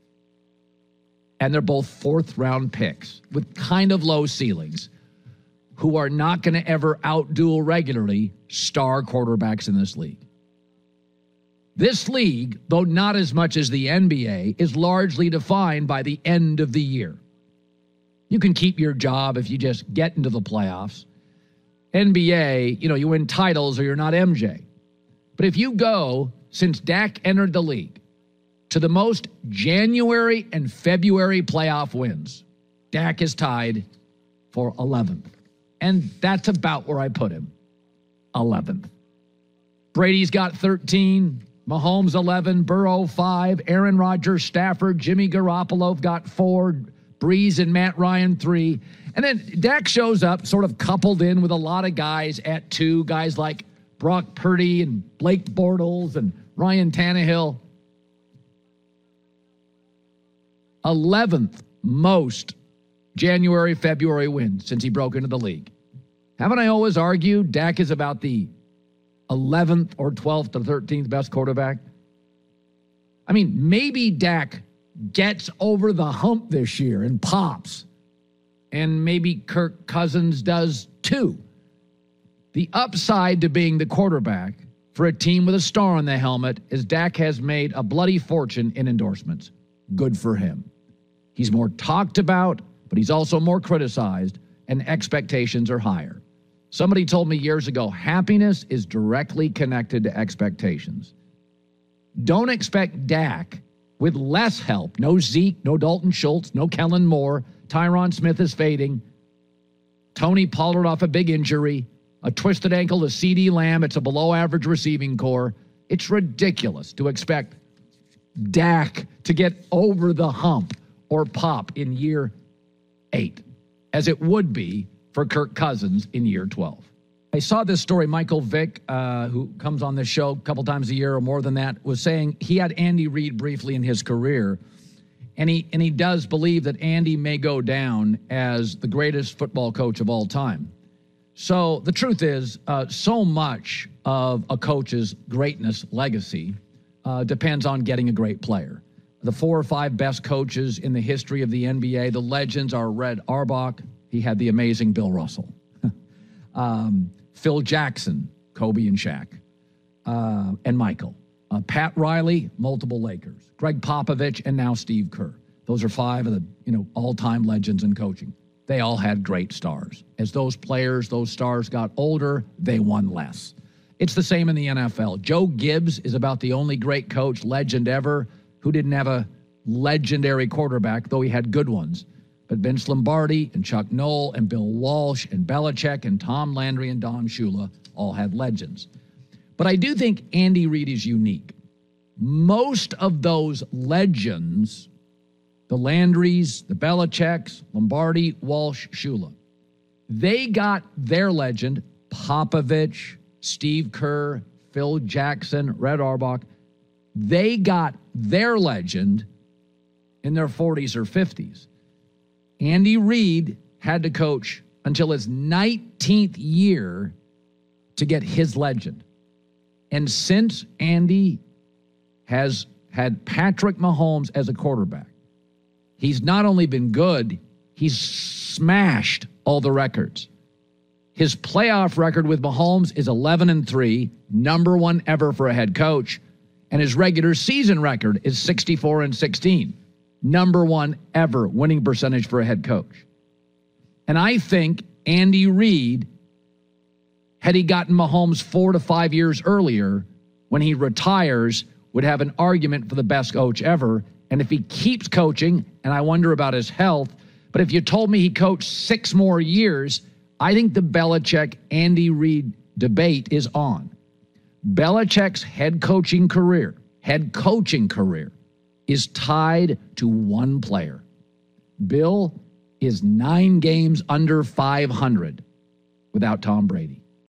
And they're both 4th-round picks with kind of low ceilings. who are not going to ever outduel regularly star quarterbacks in this league. This league, though not as much as the NBA, is largely defined by the end of the year. You can keep your job if you just get into the playoffs. NBA, you win titles or you're not MJ. But if you go, since Dak entered the league, to the most January and February playoff wins, Dak is tied for 11th. And that's about where I put him, 11th. Brady's got 13, Mahomes 11, Burrow 5, Aaron Rodgers, Stafford, Jimmy Garoppolo got 4, Breeze and Matt Ryan 3. And then Dak shows up sort of coupled in with a lot of guys at 2, guys like Brock Purdy and Blake Bortles and Ryan Tannehill. 11th most January, February wins since he broke into the league. Haven't I always argued Dak is about the 11th or 12th or 13th best quarterback? I mean, maybe Dak gets over the hump this year and pops, and maybe Kirk Cousins does too. The upside to being the quarterback for a team with a star on the helmet is Dak has made a bloody fortune in endorsements. Good for him. He's more talked about, but he's also more criticized, and expectations are higher. Somebody told me years ago, happiness is directly connected to expectations. Don't expect Dak with less help. No Zeke, no Dalton Schultz, no Kellen Moore. Tyron Smith is fading. Tony Pollard off a big injury. A twisted ankle to CeeDee Lamb. It's a below-average receiving core. It's ridiculous to expect Dak to get over the hump or pop in year 8, as it would be for Kirk Cousins in year 12. I saw this story. Michael Vick, who comes on this show a couple times a year or more than that, was saying he had Andy Reid briefly in his career, and he does believe that Andy may go down as the greatest football coach of all time. So the truth is, so much of a coach's greatness legacy depends on getting a great player. The 4 or 5 best coaches in the history of the NBA, the legends are Red Auerbach. He had the amazing Bill Russell. Phil Jackson, Kobe and Shaq, and Michael. Pat Riley, multiple Lakers. Greg Popovich, and now Steve Kerr. Those are 5 of the all-time legends in coaching. They all had great stars. As those players, those stars got older, they won less. It's the same in the NFL. Joe Gibbs is about the only great coach, legend ever, who didn't have a legendary quarterback, though he had good ones. But Vince Lombardi and Chuck Noll and Bill Walsh and Belichick and Tom Landry and Don Shula all had legends. But I do think Andy Reid is unique. Most of those legends, the Landrys, the Belichicks, Lombardi, Walsh, Shula, they got their legend, Popovich, Steve Kerr, Phil Jackson, Red Auerbach, they got their legend in their 40s or 50s. Andy Reid had to coach until his 19th year to get his legend. And since Andy has had Patrick Mahomes as a quarterback, he's not only been good, he's smashed all the records. His playoff record with Mahomes is 11-3, number 1 ever for a head coach. And his regular season record is 64-16, number 1 ever winning percentage for a head coach. And I think Andy Reid, had he gotten Mahomes 4 to 5 years earlier, when he retires, would have an argument for the best coach ever. And if he keeps coaching, and I wonder about his health, but if you told me he coached 6 more years, I think the Belichick-Andy Reid debate is on. Belichick's head coaching career is tied to one player. Bill is 9 games under 500 without Tom Brady.